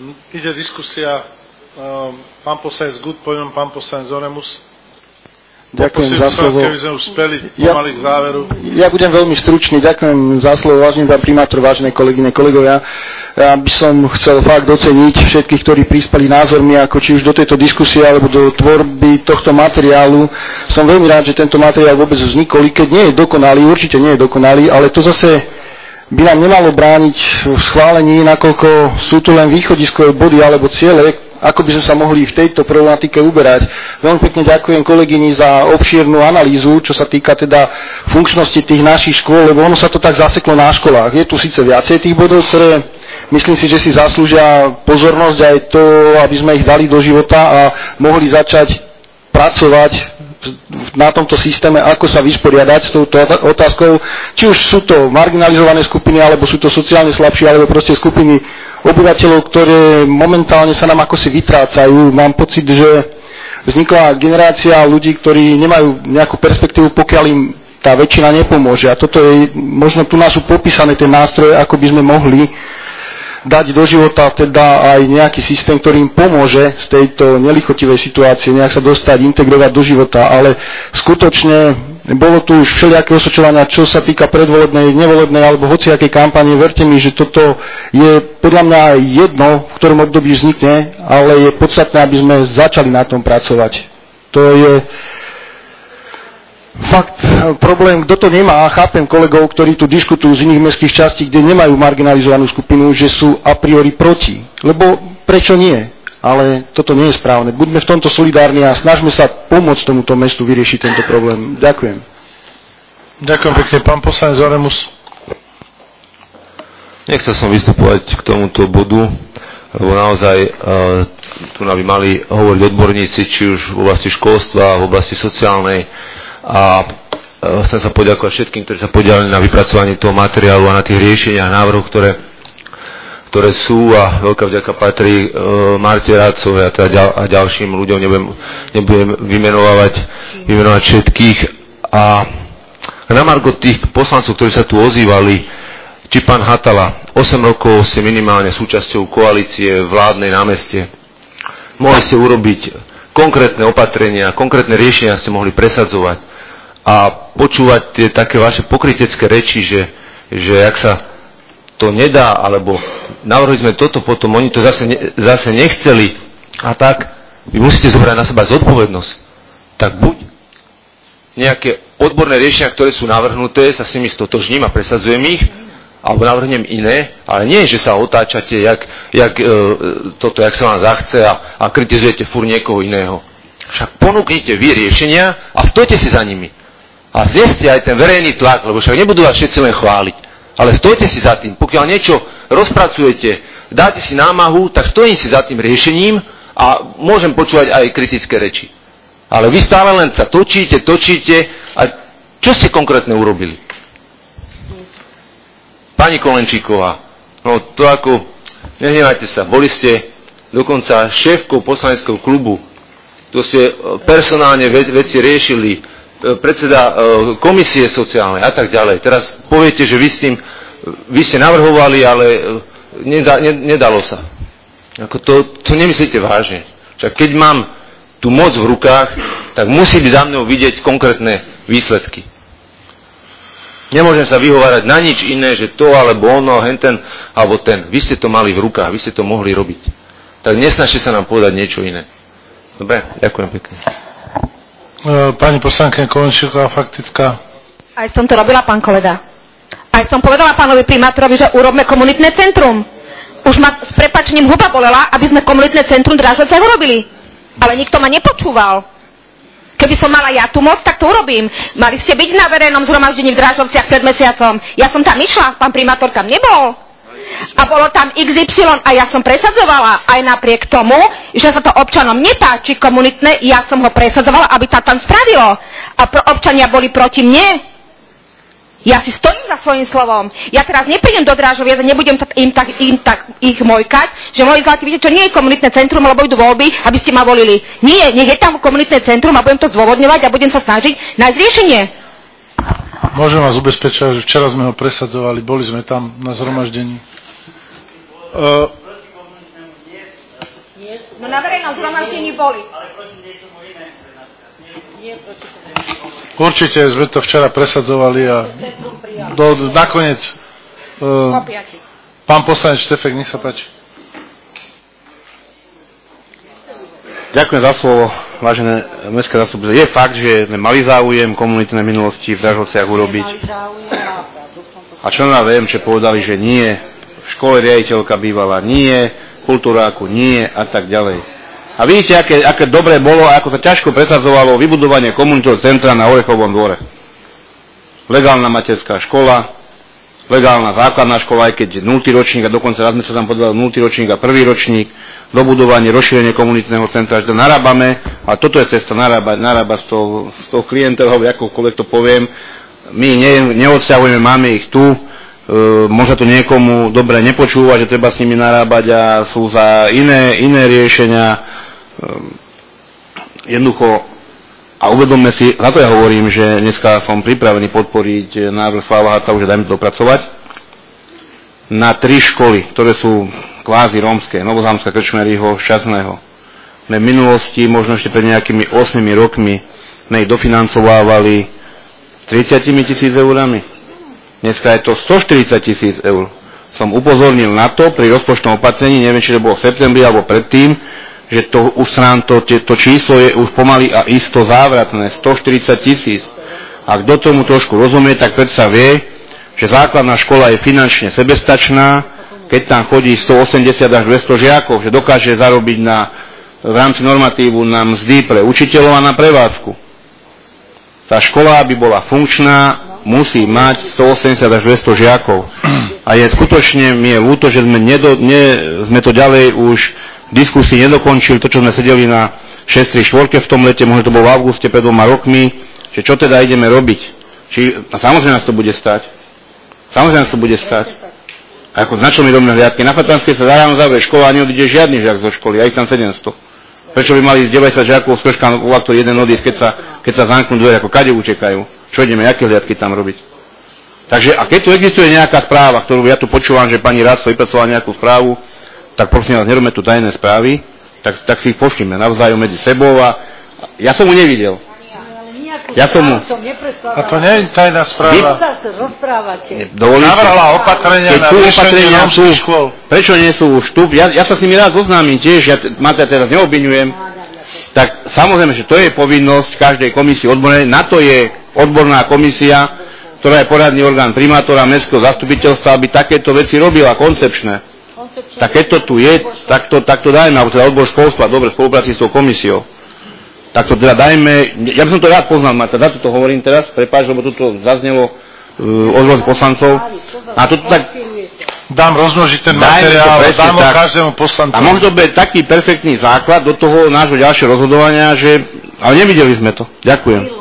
Ide diskusia. Pán poslanec Gut, poviem pán poslanec Oremus. Ďakujem za slovo. Keby sme uspeli pomaly k záveru. Ja budem veľmi stručný. Ďakujem za slovo, vážený pán primátor, vážené kolegyne, kolegovia. Ja by som chcel fakt oceniť všetkých, ktorí prispeli názormi, ako či už do tejto diskusie, alebo do tvorby tohto materiálu. Som veľmi rád, že tento materiál vôbec vznikol, i keď nie je dokonalý, určite nie je dokonalý, ale to zase by nám nemalo brániť v schválení, nakoľko sú tu len východiskové body alebo ciele, ako by sme sa mohli v tejto problematike uberať. Veľmi pekne ďakujem kolegyni za obšírnu analýzu, čo sa týka teda funkčnosti tých našich škôl, lebo ono sa to tak zaseklo na školách. Je tu síce viacej tých bodov, ktoré myslím si, že si zaslúžia pozornosť aj to, aby sme ich dali do života a mohli začať pracovať na tomto systéme, ako sa vysporiadať s touto otázkou. Či už sú to marginalizované skupiny, alebo sú to sociálne slabšie, alebo proste skupiny obyvateľov, ktoré momentálne sa nám ako si vytrácajú. Mám pocit, že vznikla generácia ľudí, ktorí nemajú nejakú perspektívu, pokiaľ im tá väčšina nepomôže. A toto je, možno tu nás sú popísané tie nástroje, ako by sme mohli dať do života teda aj nejaký systém, ktorý im pomôže z tejto nelichotivej situácie nejak sa dostať, integrovať do života, ale skutočne bolo tu už všelijaké osočovania, čo sa týka predvolebnej, nevolebnej alebo hociakej kampane. Verte mi, že toto je podľa mňa jedno, v ktorom období vznikne, ale je podstatné, aby sme začali na tom pracovať. To je fakt problém, kto to nemá, chápem kolegov, ktorí tu diskutujú z iných mestských častí, kde nemajú marginalizovanú skupinu, že sú a priori proti. Lebo prečo nie? Ale toto nie je správne. Buďme v tomto solidárni a snažme sa pomôcť tomuto mestu vyriešiť tento problém. Ďakujem. Ďakujem pekne. Pán poslanec Oremus. Nechcel som vystupovať k tomuto bodu, lebo naozaj tu by mali hovoriť odborníci, či už v oblasti školstva, v oblasti sociálnej. A chcem sa poďakovať všetkým, ktorí sa podielali na vypracovaní toho materiálu a na tých riešeniach, návrhoch, ktoré sú, a veľká vďaka patrí Marte Rádcovej a ďalším ľuďom, nebudem vymenovať všetkých. A na margo tých poslancov, ktorí sa tu ozývali, či pán Hatala, 8 rokov ste minimálne súčasťou koalície vládnej na meste. Mohli ste urobiť konkrétne opatrenia, konkrétne riešenia ste mohli presadzovať a počúvať tie také vaše pokrytecké reči, že ak sa to nedá, alebo navrhli sme toto, potom oni to zase nechceli a tak, vy musíte zobrať na seba zodpovednosť. Tak buď nejaké odborné riešenia, ktoré sú navrhnuté, sa s nimi stotožním a presadzujem ich, alebo navrhnem iné, ale nie, že sa otáčate, jak sa vám zachce a kritizujete furt niekoho iného. Však ponúknite vy riešenia a stojte si za nimi. A zneste aj ten verejný tlak, lebo však nebudú vás všetci len chváliť. Ale stojte si za tým. Pokiaľ niečo rozpracujete, dáte si námahu, tak stojím si za tým riešením a môžem počúvať aj kritické reči. Ale vy stále len sa točíte a čo ste konkrétne urobili? Pani Kolenčíková, no to ako, nehnevajte sa, boli ste dokonca šéfkou poslaneckého klubu, to ste personálne veci riešili, predseda komisie sociálnej a tak ďalej. Teraz poviete, že vy ste navrhovali, ale nedalo sa. Ako to nemyslíte vážne. Však keď mám tú moc v rukách, tak musí byť za mnou vidieť konkrétne výsledky. Nemôžem sa vyhovárať na nič iné, že to, alebo ono, henten, alebo ten. Vy ste to mali v rukách, vy ste to mohli robiť. Tak nesnažte sa nám povedať niečo iné. Dobre, ďakujem pekne. Pani poslankyňa Kolenčíková, faktická. Aj som to robila, pán kolega. Aj som povedala pánovi primátorovi, že urobme komunitné centrum. Už ma s prepáčením huba bolela, aby sme komunitné centrum Drážovce urobili. Ale nikto ma nepočúval. Keby som mala ja tu moc, tak to urobím. Mali ste byť na verejnom zhromaždení v Drážovciach pred mesiacom. Ja som tam išla, pán primátor tam nebol. A bolo tam XY a ja som presadzovala aj napriek tomu, že sa to občanom nepáči komunitné, ja som ho presadzovala, aby to tam spravilo. A občania boli proti mne. Ja si stojím za svojím slovom. Ja teraz neprídem do Drážoviec a nebudem ich mojkať, že moji zlatí, viete, čo nie je komunitné centrum, lebo idú voľby, aby ste ma volili. Nie, nech je tam komunitné centrum a budem to zdôvodňovať a budem sa snažiť nájsť riešenie. Môžem vás ubezpečiť, že včera sme ho presadzovali, boli sme tam na zhromaždení. No na verejnom zhromaždení boli. Určite sme to včera presadzovali a nakoniec pán poslanec Štefek, nech sa páči. Ďakujem za slovo, vážené mestské zastupiteľstvo. Je fakt, že sme mali záujem komunitné minulosti v Dražovciach urobiť. A členovia VMČ povedali, že nie. V škole riaditeľka bývala nie, kultúráku nie a tak ďalej. A vidíte, aké dobre bolo a ako sa ťažko presadzovalo vybudovanie komunitného centra na Orechovom dvore. Legálna materská škola, legálna základná škola, aj keď 0. ročník a dokonca raz sme sa tam podali 0. ročník a 1. ročník, dobudovanie, rozšírenie komunitného centra, že to narábame, a toto je cesta narábať s tou klientelou, akokoľvek to poviem. My neodsťahujeme, máme ich tu, možno to niekomu dobre nepočúva, že treba s nimi narábať a sú za iné riešenia. Jednoducho, a uvedomme si, za to ja hovorím, že dneska som pripravený podporiť návrh Slava Hatalu, že dajme to dopracovať na 3 školy, ktoré sú kvázi rómske, Novozámska, Krčmeryho, Šťastného. My v minulosti, možno ešte pred nejakými 8 rokmi, sme ich dofinancovávali 30 000 eurami. Dneska je to 140 000 eur. Som upozornil na to pri rozpočtovom opatrení, neviem, či to bolo v septembri alebo predtým, že to už to číslo je už pomaly a isto závratné, 140 000. A kto tomu trošku rozumie, tak predsa vie, že základná škola je finančne sebestačná, keď tam chodí 180 až 200 žiakov, že dokáže zarobiť v rámci normatívu na mzdy pre učiteľov a na prevádzku. Tá škola, aby bola funkčná, musí mať 180 až 200 žiakov. A je skutočne, mi je ľúto, že sme to ďalej už v diskusii nedokončili, to, čo sme sedeli na 6.3.4 v tom lete, možno to bolo v auguste pred 2 rokmi, že čo teda ideme robiť. Samozrejme nás to bude stať. Samozrejme nás to bude stať. A ako na čo mi robíme hliadky? Na Fatranskej sa ráno zavrie škola a neodíde žiadny žiak zo školy, aj tam 700. Prečo by mali 90 žiakov z Krškánova, ktorý jeden odísť, keď sa zamknú dvere, ako kade utekajú? Čo ideme, aké hliadky tam robiť? Takže, a keď tu existuje nejaká správa, ktorú ja tu počúvam, že pani Radco vypracovala nejakú správu, tak prosím vás, nerobme tu tajné správy, tak si ich pošlíme navzájom medzi sebou a ja som mu nevidel. Ja som mu... A to nie je tajná správa. Navrhla opatrenia na riešenie rómskych škôl. Prečo nie sú už tu? Ja sa s nimi rád zoznámim tiež, ja teraz neobviňujem. Tak samozrejme, že to je povinnosť každej komisie odbornej. Na to je odborná komisia, ktorá je poradný orgán primátora mestského zastupiteľstva, aby takéto veci robila koncepčné. Tak keď to tu je, tak to dajme, alebo teda odbor školstva, dobre, v spolupráci s tou komisiou. Tak to teda dajme, ja by som to rád poznal, za to hovorím teraz, prepáč, lebo tu zaznelo od rôznych poslancov. A to tak... Dám rozmnožiť ten materiál, dám ho každému poslancu. A možno bude taký perfektný základ do toho nášho ďalšieho rozhodovania, že... Ale nevideli sme to. Ďakujem.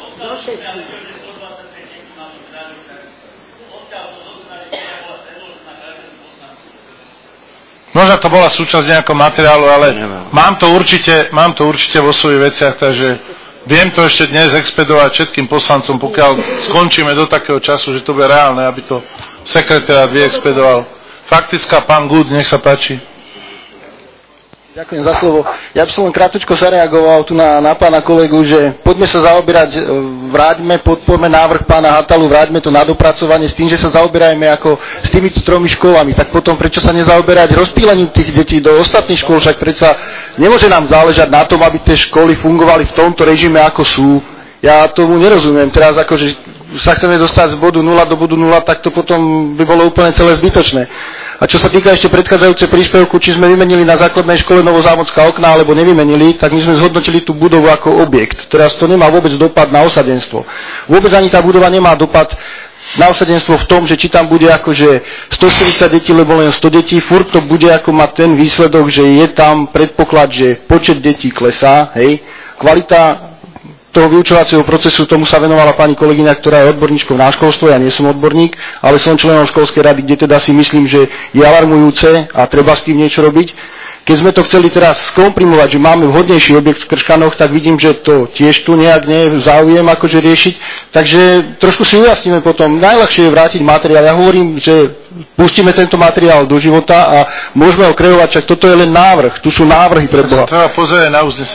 Možno to bola súčasť nejakého materiálu, ale mám to určite vo svojich veciach, takže viem to ešte dnes expedovať všetkým poslancom, pokiaľ skončíme do takého času, že to bude reálne, aby to sekretariát vyexpedoval. Faktická, pán Gúd, nech sa páči. Ďakujem za slovo. Ja by som len krátko zareagoval tu na pána kolegu, že poďme sa zaoberať, podporme návrh pána Hatalu, vráťme to na dopracovanie s tým, že sa zaoberajme ako s tými 3 školami. Tak potom prečo sa nezaoberať rozpílením tých detí do ostatných škôl, však predsa nemôže nám záležať na tom, aby tie školy fungovali v tomto režime, ako sú. Ja tomu nerozumiem. Teraz akože sa chceme dostať z bodu 0 do bodu 0, tak to potom by bolo úplne celé zbytočné. A čo sa týka ešte predchádzajúce príspevku, či sme vymenili na základnej škole Novozámocká okná, alebo nevymenili, tak my sme zhodnotili tú budovu ako objekt. Teraz to nemá vôbec dopad na osadenstvo. Vôbec ani tá budova nemá dopad na osadenstvo v tom, že či tam bude akože 140 detí, lebo len 100 detí, furt to bude ako mať ten výsledok, že je tam predpoklad, že počet detí klesá, hej, kvalita toho vyučovacieho procesu, tomu sa venovala pani kolegyňa, ktorá je odborníčkou na školstvo, ja nie som odborník, ale som členom školskej rady, kde teda si myslím, že je alarmujúce a treba s tým niečo robiť. Keď sme to chceli teraz skomprimovať, že máme vhodnejší objekt v Krškanoch, tak vidím, že to tiež tu nejak nie je záujem akože riešiť. Takže trošku si ujasníme potom. Najľahšie je vrátiť materiál. Ja hovorím, že pustíme tento materiál do života a môžeme ho kreovať, čak toto je len návrh. Tu sú návrhy pre Boha. Treba pozrieť na uznesenie.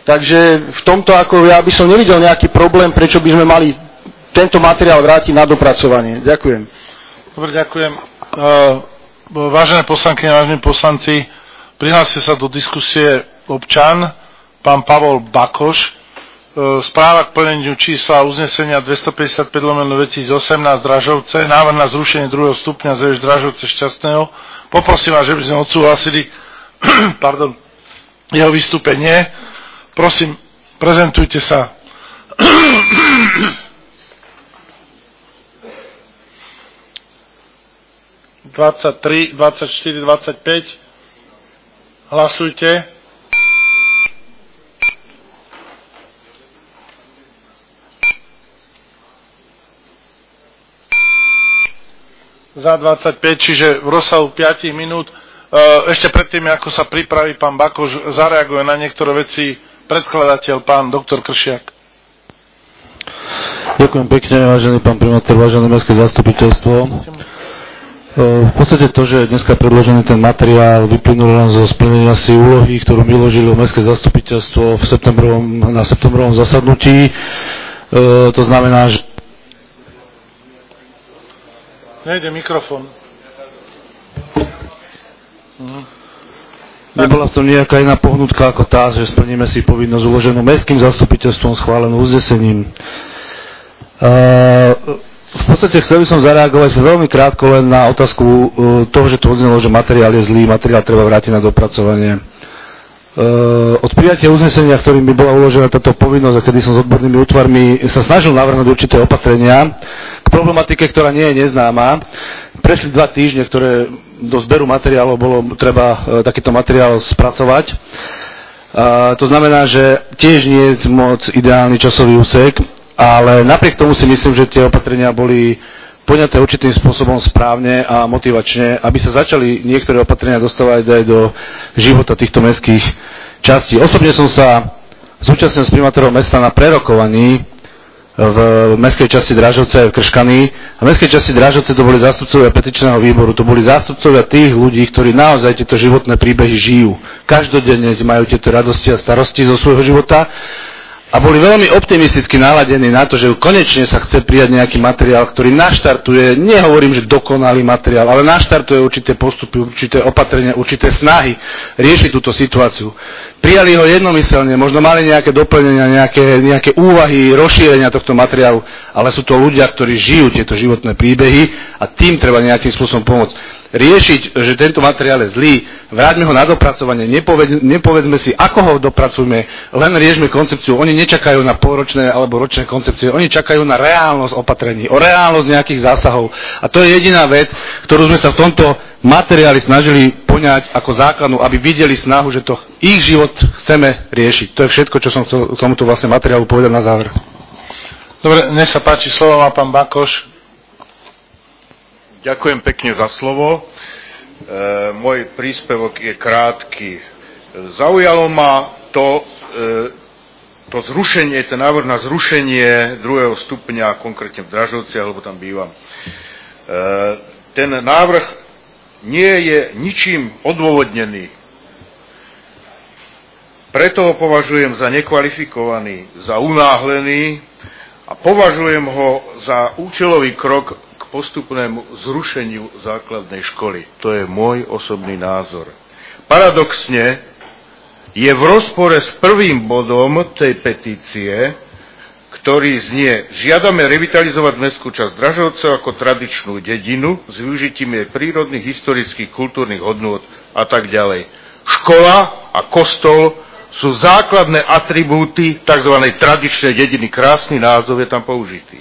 Takže v tomto ako ja by som nevidel nejaký problém, prečo by sme mali tento materiál vrátiť na dopracovanie. Ďakujem. Dobre, ďakujem. Vážené poslanky a vážení poslanci, prihlásil sa do diskusie občan, pán Pavol Bakoš. Správa k plneniu čísla uznesenia 255/2018 Dražovce, návrh na zrušenie 2. stupňa ZVŠ Dražovce Šťastného. Poprosím vás, že by sme odsúhlasili jeho vystúpenie. Prosím, prezentujte sa. (23, 24, 25). Hlasujte. Za 25, čiže v rozsahu 5 minút. Ešte predtým, ako sa pripraví pán Bakoš, zareaguje na niektoré veci predkladateľ, pán doktor Kršiak. Ďakujem pekne, vážený pán primátor, vážené mestské zastupiteľstvo. V podstate to, že dneska predložený ten materiál vyplynulo len zo splnenia si úlohy, ktorú vyložilo mestské zastupiteľstvo na septembrovom zasadnutí. To znamená, že nejde mikrofón. Nebola v tom nejaká iná pohnutka ako tá, že splníme si povinnosť uloženú mestským zastupiteľstvom schválenú uznesením. V podstate chcel by som zareagovať veľmi krátko len na otázku toho, že to odznelo, že materiál je zlý, materiál treba vrátiť na dopracovanie. Od prijatia uznesenia, ktorým by bola uložená táto povinnosť, a kedy som s odbornými útvarmi sa snažil navrhnúť určité opatrenia k problematike, ktorá nie je neznáma. Prešli 2 týždne, ktoré do zberu materiálov bolo treba takýto materiál spracovať. To znamená, že tiež nie je moc ideálny časový úsek, ale napriek tomu si myslím, že tie opatrenia boli poňaté určitým spôsobom správne a motivačne, aby sa začali niektoré opatrenia dostávať aj do života týchto mestských častí. Osobne som sa zúčastnil s primátorom mesta na prerokovaní v mestskej časti Dražovce v Krškani. A v mestskej časti Dražovce to boli zástupcovia petičného výboru, to boli zástupcovia tých ľudí, ktorí naozaj tieto životné príbehy žijú. Každodenne majú tieto radosti a starosti zo svojho života. A boli veľmi optimisticky naladení na to, že konečne sa chce prijať nejaký materiál, ktorý naštartuje, nehovorím, že dokonalý materiál, ale naštartuje určité postupy, určité opatrenia, určité snahy riešiť túto situáciu. Prijali ho jednomyselne, možno mali nejaké doplnenia, nejaké úvahy, rozšírenia tohto materiálu, ale sú to ľudia, ktorí žijú tieto životné príbehy a tým treba nejakým spôsobom pomôcť. Riešiť, že tento materiál je zlý, vráťme ho na dopracovanie, nepovedzme si, ako ho dopracujme, len riešme koncepciu. Oni nečakajú na polročné alebo ročné koncepcie, oni čakajú na reálnosť opatrení, o reálnosť nejakých zásahov. A to je jediná vec, ktorú sme sa v tomto materiáli snažili poňať ako základnú, aby videli snahu, že to ich život chceme riešiť. To je všetko, čo som chcel k tomuto vlastne materiálu povedať na záver. Dobre, nech sa páči, slovo má pán Bakoš. Ďakujem pekne za slovo. Môj príspevok je krátky. Zaujalo ma to zrušenie, ten návrh na zrušenie 2. stupňa, konkrétne v Dražovciach, lebo tam bývam. Ten návrh nie je ničím odôvodnený. Preto ho považujem za nekvalifikovaný, za unáhlený a považujem ho za účelový krok postupnému zrušeniu základnej školy. To je môj osobný názor. Paradoxne je v rozpore s prvým bodom tej petície, ktorý znie: žiadame revitalizovať mestskú časť Dražovce ako tradičnú dedinu s využitím jej prírodných, historických, kultúrnych hodnôt a tak ďalej. Škola a kostol sú základné atribúty tzv. Tradičnej dediny. Krásny názov je tam použitý.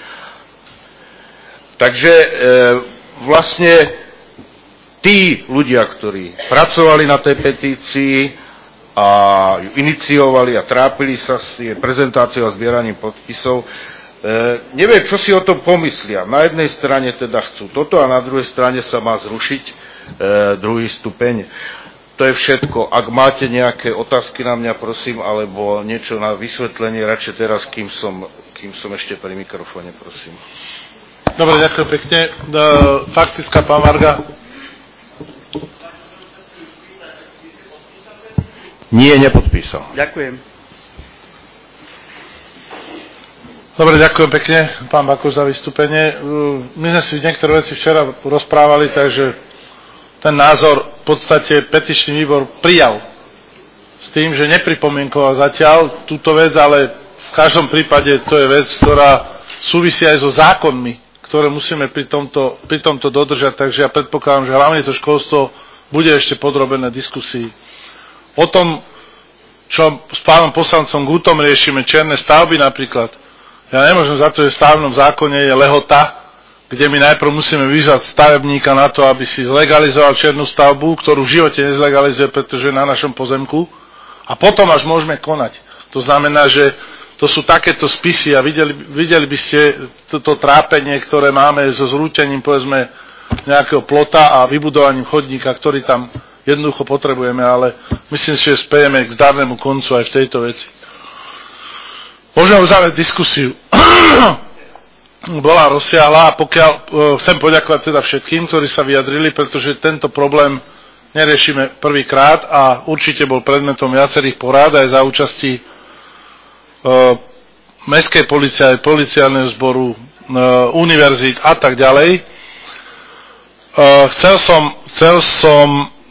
Takže vlastne tí ľudia, ktorí pracovali na tej petícii a ju iniciovali a trápili sa s jej prezentáciou a zbieraním podpisov, neviem, čo si o tom pomyslia. Na jednej strane teda chcú toto a na druhej strane sa má zrušiť 2. stupeň. To je všetko. Ak máte nejaké otázky na mňa, prosím, alebo niečo na vysvetlenie, radšej teraz, kým som ešte pri mikrofóne, prosím. Dobre, ďakujem pekne. Faktická, pán Varga. Nie, nepodpísal. Ďakujem. Dobre, ďakujem pekne, pán Bakúš, za vystúpenie. My sme si niektoré veci včera rozprávali, takže ten názor v podstate petičný výbor prijal s tým, že nepripomienkoval zatiaľ túto vec, ale v každom prípade to je vec, ktorá súvisí aj so zákonmi, ktoré musíme pri tomto dodržať, takže ja predpokladám, že hlavne to školstvo bude ešte podrobené diskusii. O tom, čo s pánom poslancom Gutom riešime, čierne stavby napríklad, ja nemôžem za to, že v stavebnom zákone je lehota, kde my najprv musíme vyzvať stavebníka na to, aby si zlegalizoval čiernu stavbu, ktorú v živote nezlegalizuje, pretože je na našom pozemku, a potom až môžeme konať. To znamená, že to sú takéto spisy a videli by ste to trápenie, ktoré máme so zrútením, povedzme, nejakého plota a vybudovaním chodníka, ktorý tam jednoducho potrebujeme, ale myslím si, že spejeme k zdarnému koncu aj v tejto veci. Môžeme uzavrieť diskusiu. Bola rozsiahla a chcem poďakovať teda všetkým, ktorí sa vyjadrili, pretože tento problém neriešime prvýkrát a určite bol predmetom viacerých porád aj za účasti mestskej polície, policiálneho zboru, univerzít a tak ďalej. Chcel som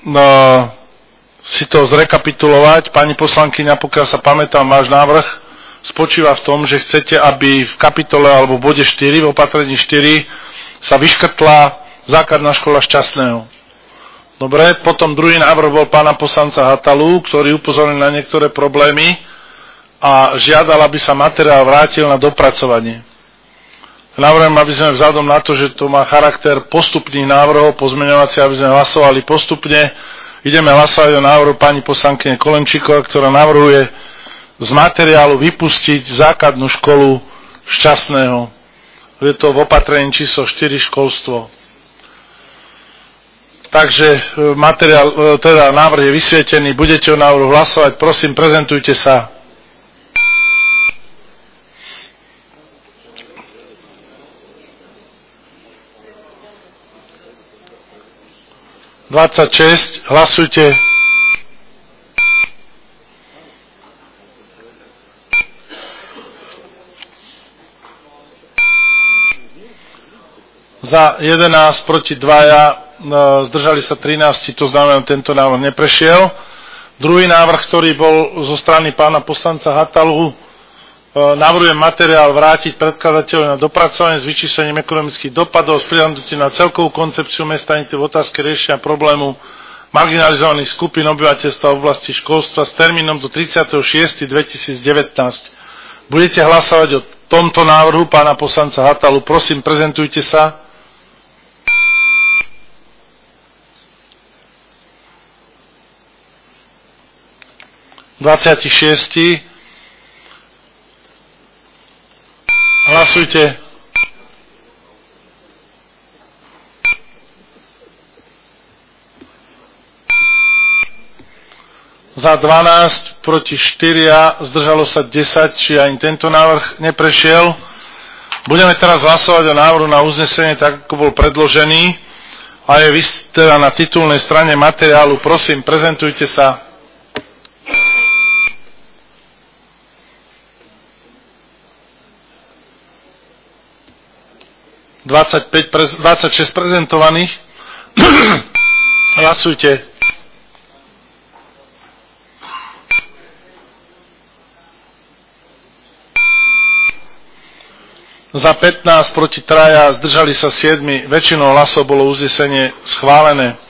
si to zrekapitulovať. Pani poslankyňa, pokiaľ sa pamätám, váš návrh spočíva v tom, že chcete, aby v kapitole alebo v bode 4, v opatrení 4 sa vyškrtla základná škola Šťastného. Dobre, potom druhý návrh bol pána poslanca Hatalu, ktorý upozornil na niektoré problémy a žiadal, aby sa materiál vrátil na dopracovanie. Navrhujem, aby sme vzhľadom na to, že to má charakter postupných návrhov, pozmeňovací, aby sme hlasovali postupne. Ideme hlasovať o návrhu pani poslankyne Kolenčíkovej, ktorá navrhuje z materiálu vypustiť základnú školu Šťastného. Je to v opatrení číslo 4 školstvo. Takže materiál, teda návrh je vysvietený, budete o návrhu hlasovať, prosím, prezentujte sa. Hlasujte. Za 11, proti 2, zdržali sa 13, to znamená, tento návrh neprešiel. Druhý návrh, ktorý bol zo strany pána poslanca Hatalu, navrhujem materiál vrátiť predkladateľu na dopracovanie s vyčíslením ekonomických dopadov, s prihľadnutím na celkovú koncepciu mesta v otázke riešenia problému marginalizovaných skupín obyvateľstva v oblasti školstva s termínom do 30.6.2019. Budete hlasovať o tomto návrhu pána poslanca Hatalu. Prosím, prezentujte sa. Hlasujte. Za 12, proti 4, zdržalo sa 10, či ani tento návrh neprešiel. Budeme teraz hlasovať o návrhu na uznesenie, tak ako bol predložený a je teda na titulnej strane materiálu. Prosím, prezentujte sa. ...26 prezentovaných. Hlasujte. Za 15, proti 3, zdržali sa 7, väčšinou hlasov bolo uznesenie schválené.